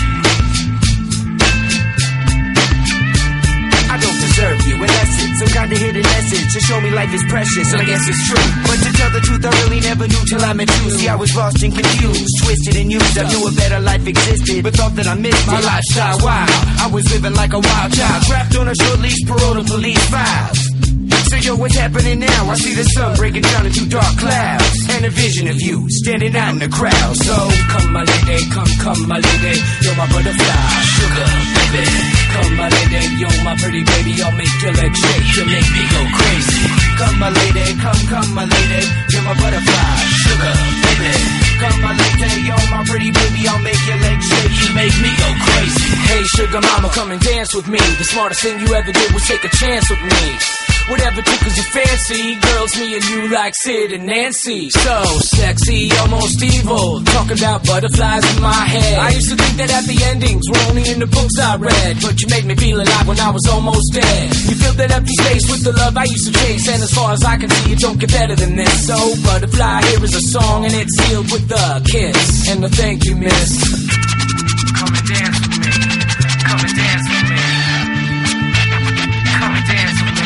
I don't deserve you, and that's it. Some kind of hidden message to show me life is precious, and I guess it's true. But to tell the truth, I really never knew till I met you. See, I was lost and confused, twisted and used. I knew a better life existed, but thought that I missed my lifestyle. Wow, I was living like a wild child, trapped on a short leash, parole to police files. So yo, what's happening now? I see the sun breaking down into dark clouds, and a vision of you standing out in the crowd. So come my lady, come, come my lady, you're my butterfly, sugar, baby. Come my lady, you're my pretty baby, I'll make your legs shake, you make me go crazy. Come my lady, come, come my lady, you're my butterfly, sugar, baby. Come my lady, you're my pretty baby, I'll make your legs shake, you make me go crazy. Hey sugar mama, come and dance with me. The smartest thing you ever did was take a chance with me. Whatever tickles your fancy, girls, me and you like Sid and Nancy. So sexy, almost evil, talking about butterflies in my head. I used to think that happy endings were only in the books I read, but you made me feel alive when I was almost dead. You filled that empty space with the love I used to chase, and as far as I can see, it don't get better than this. So butterfly, here is a song, and it's sealed with a kiss and a thank you, miss. Come and dance with me, come and dance with me, come and dance with me.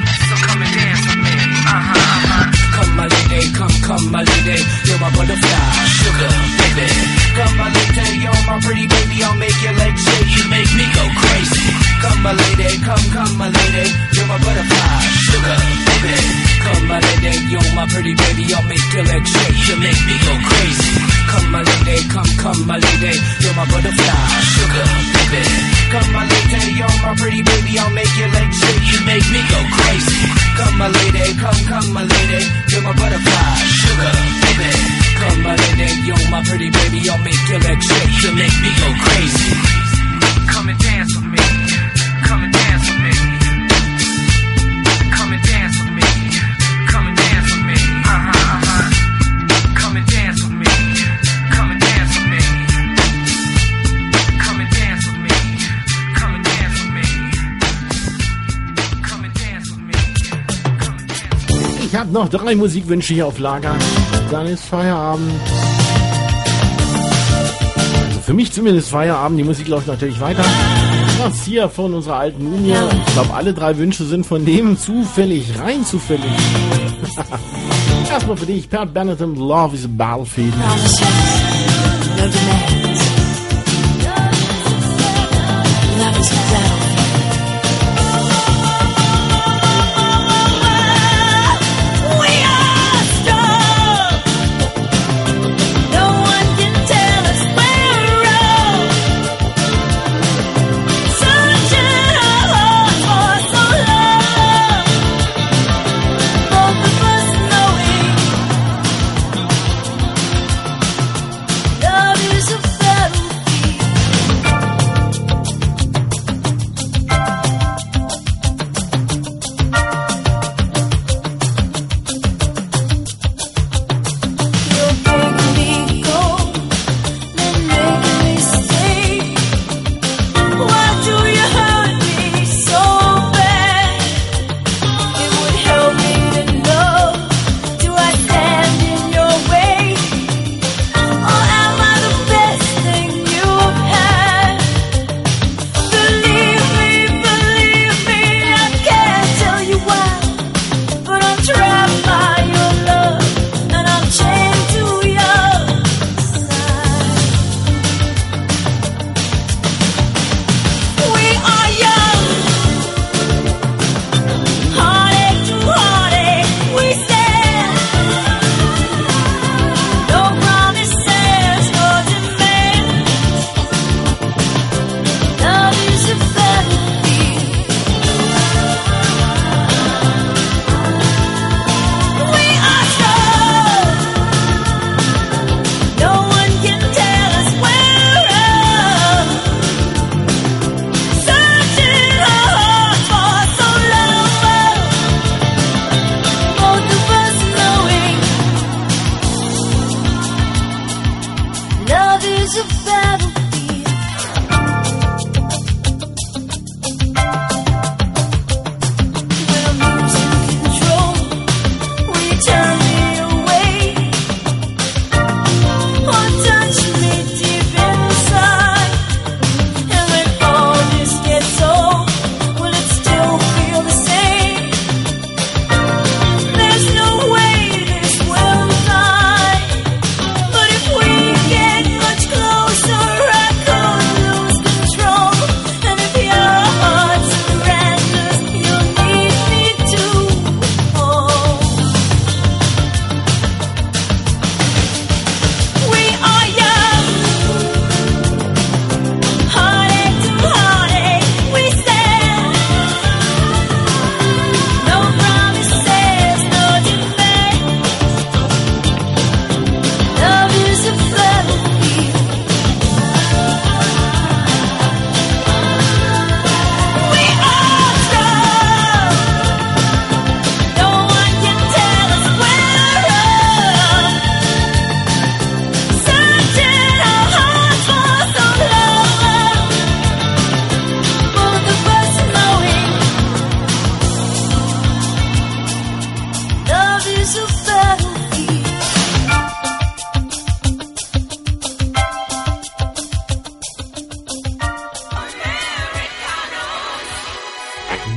Uh-huh, uh-huh. Come my lady, come, come my lady, you're my butterfly, sugar, baby. Come my lady, you're my pretty baby, I'll make your legs shake, you make me go crazy. Come my lady, come, come my lady, you're my butterfly, sugar, baby. Come my lady, you're my pretty baby, I'll make your legs shake, you make me go crazy. Come my lady, come, come my lady, you're my butterfly, sugar, baby. Come my lady, you're my pretty baby, I'll make your legs shake, you make me go crazy. Come my lady, come, come my lady, you're my butterfly, sugar, baby. Come my lady, you're my pretty baby, I'll make your legs shake, you make me go crazy. Come and dance with me, come and dance with me. Come and dance with me, come and dance with me. Uh-huh, uh-huh. Come and dance with me, come and dance with me. Come and dance with me, come and dance with me. Come and dance with me. Ich habe noch drei Musikwünsche hier auf Lager. Dann ist Feierabend. Also für mich zumindest Feierabend. Die Musik läuft natürlich weiter. Was hier von unserer alten Mumie. Ich glaube, alle drei Wünsche sind von dem zufällig, rein zufällig. Erstmal für dich, Pat Benatar, Love is a Battlefield. No demands. Love is a battlefield. Love is a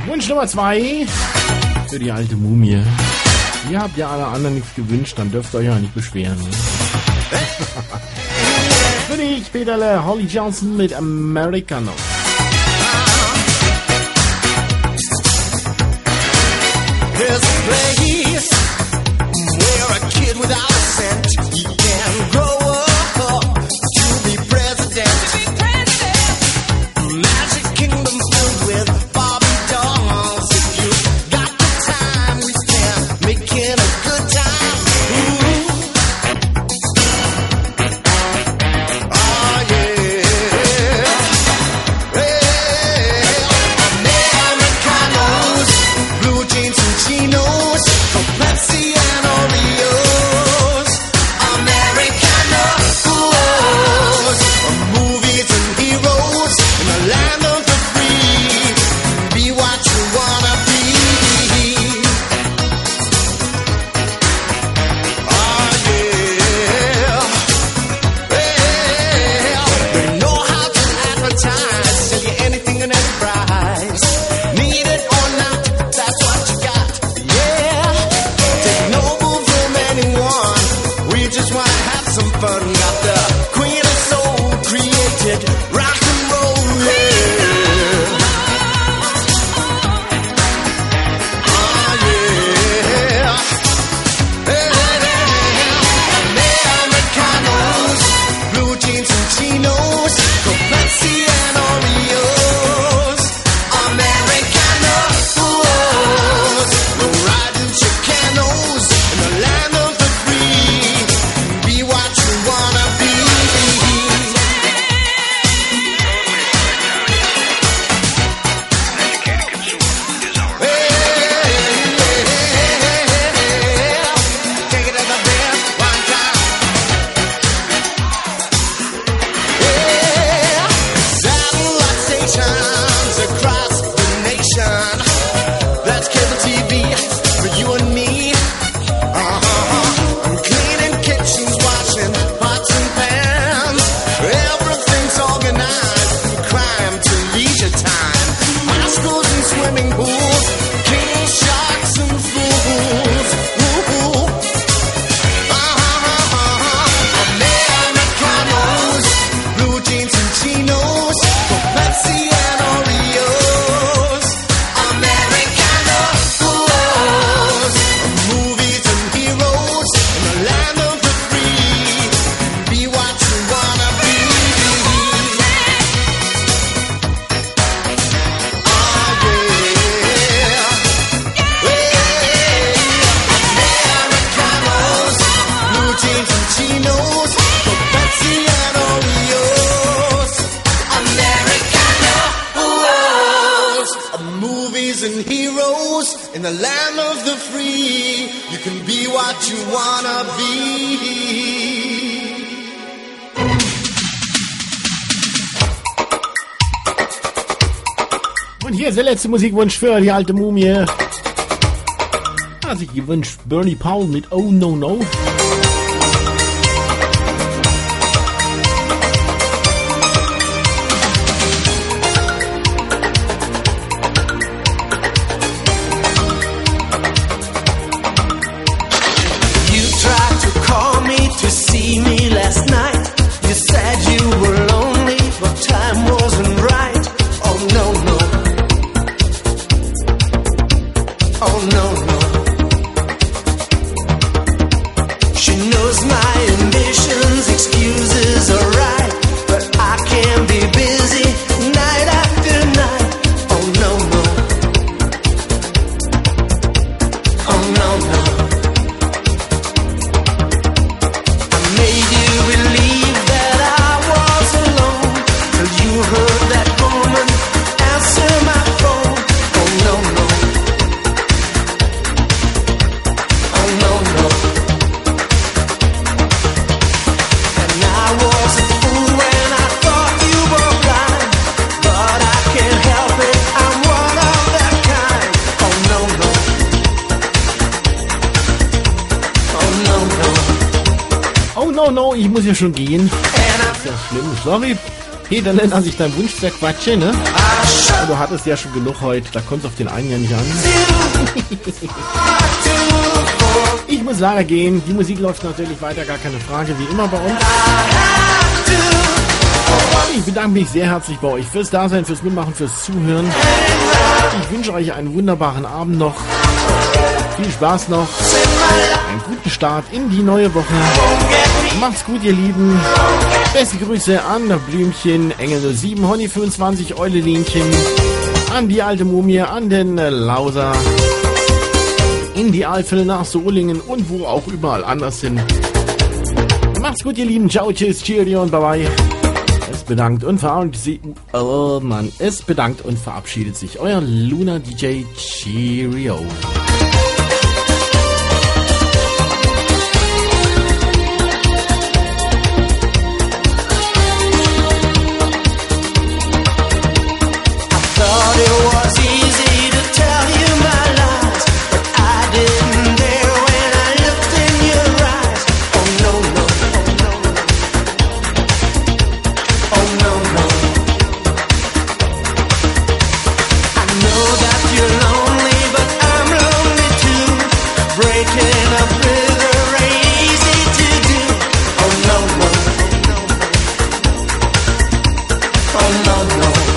Wunsch Nummer zwei für die alte Mumie. Ihr habt ja alle anderen nichts gewünscht, dann dürft ihr euch ja nicht beschweren. Ne? Für dich, Peterle, Holly Johnson mit Americano. There's a place where a kid without a cent he can grow up to be president. Magic kingdom filled with Barbie dolls. If you got the time, we spend making a good time. Ooh. Oh yeah. Well, Americanos, blue jeans and chinos, for Pepsi and Oreos. Americanos, movies and heroes in the land of the free. Be what you wanna be. Oh yeah. Well, they know how to advertise, sell you anything and any price. Need it or not, that's what you got. Yeah, take no move from anyone. We just wanna have some fun. Got the queen of soul created rock and roll. Yeah. Oh yeah. Americanos, blue jeans and chinos, for Pepsi and Oreos. Americanos, no riding Chicanos in the land of the free. Be what you wanna be. Take it to the best one time. Yeah. Satellite stations across the nation. That's cable T V for you and me. Uh-huh. I'm cleaning kitchens, washing pots and pans. Everything's organized from crime to leisure time. High schools and swimming pools, king sharks and fools. Ooh. Uh-huh. Americanos, blue jeans and chinos, for Pepsi and Oreos. Americanos, movies and heroes in the land of the free. Be what you wanna be. Oh yeah. Americanos, blue jeans and chinos, for Pepsi and Oreos. Americanos, movies and heroes in the land of the free. You can be what you wanna be. Und hier ist der letzte Musikwunsch für die alte Mumie. Hat sich gewünscht Bernie Powell mit Oh No No. You tried to call me to see me last night. You said you were lonely, but time wasn't right. Oh no, no. Oh no, no. She knows my ambitions, excuses are right, but I can be busy night after night. Oh no, no. Oh no, no. I made you believe that I was alone till you heard that woman answer my phone. Oh no, no. Oh no, no. And I was a fool when I thought you were blind, but I can't help it, I'm one of that kind. Oh no, no. Oh no, no. Oh no no, ich muss ja schon gehen. Ist ja schlimm, sorry. Peter, nenn an sich dein Wunsch zerquatsche, ne? Du hattest ja schon genug heute, da kommt es auf den einen ja nicht an. Ich muss leider gehen, die Musik läuft natürlich weiter, gar keine Frage, wie immer bei uns. Ich bedanke mich sehr herzlich bei euch fürs Dasein, fürs Mitmachen, fürs Zuhören. Ich wünsche euch einen wunderbaren Abend noch. Viel Spaß noch. Einen guten Start in die neue Woche. Macht's gut, ihr Lieben. Beste Grüße an Blümchen, Engel null sieben, Honey fünfundzwanzig, Eulelinchen, an die alte Mumie, an den Lauser, in die Eifel nach Solingen und wo auch überall anders hin. Macht's gut, ihr Lieben. Ciao, tschüss, cheerio und bye bye. Es bedankt und verabschiedet sich, oh Mann, es bedankt und verabschiedet sich euer Luna D J. Cheerio. no, no.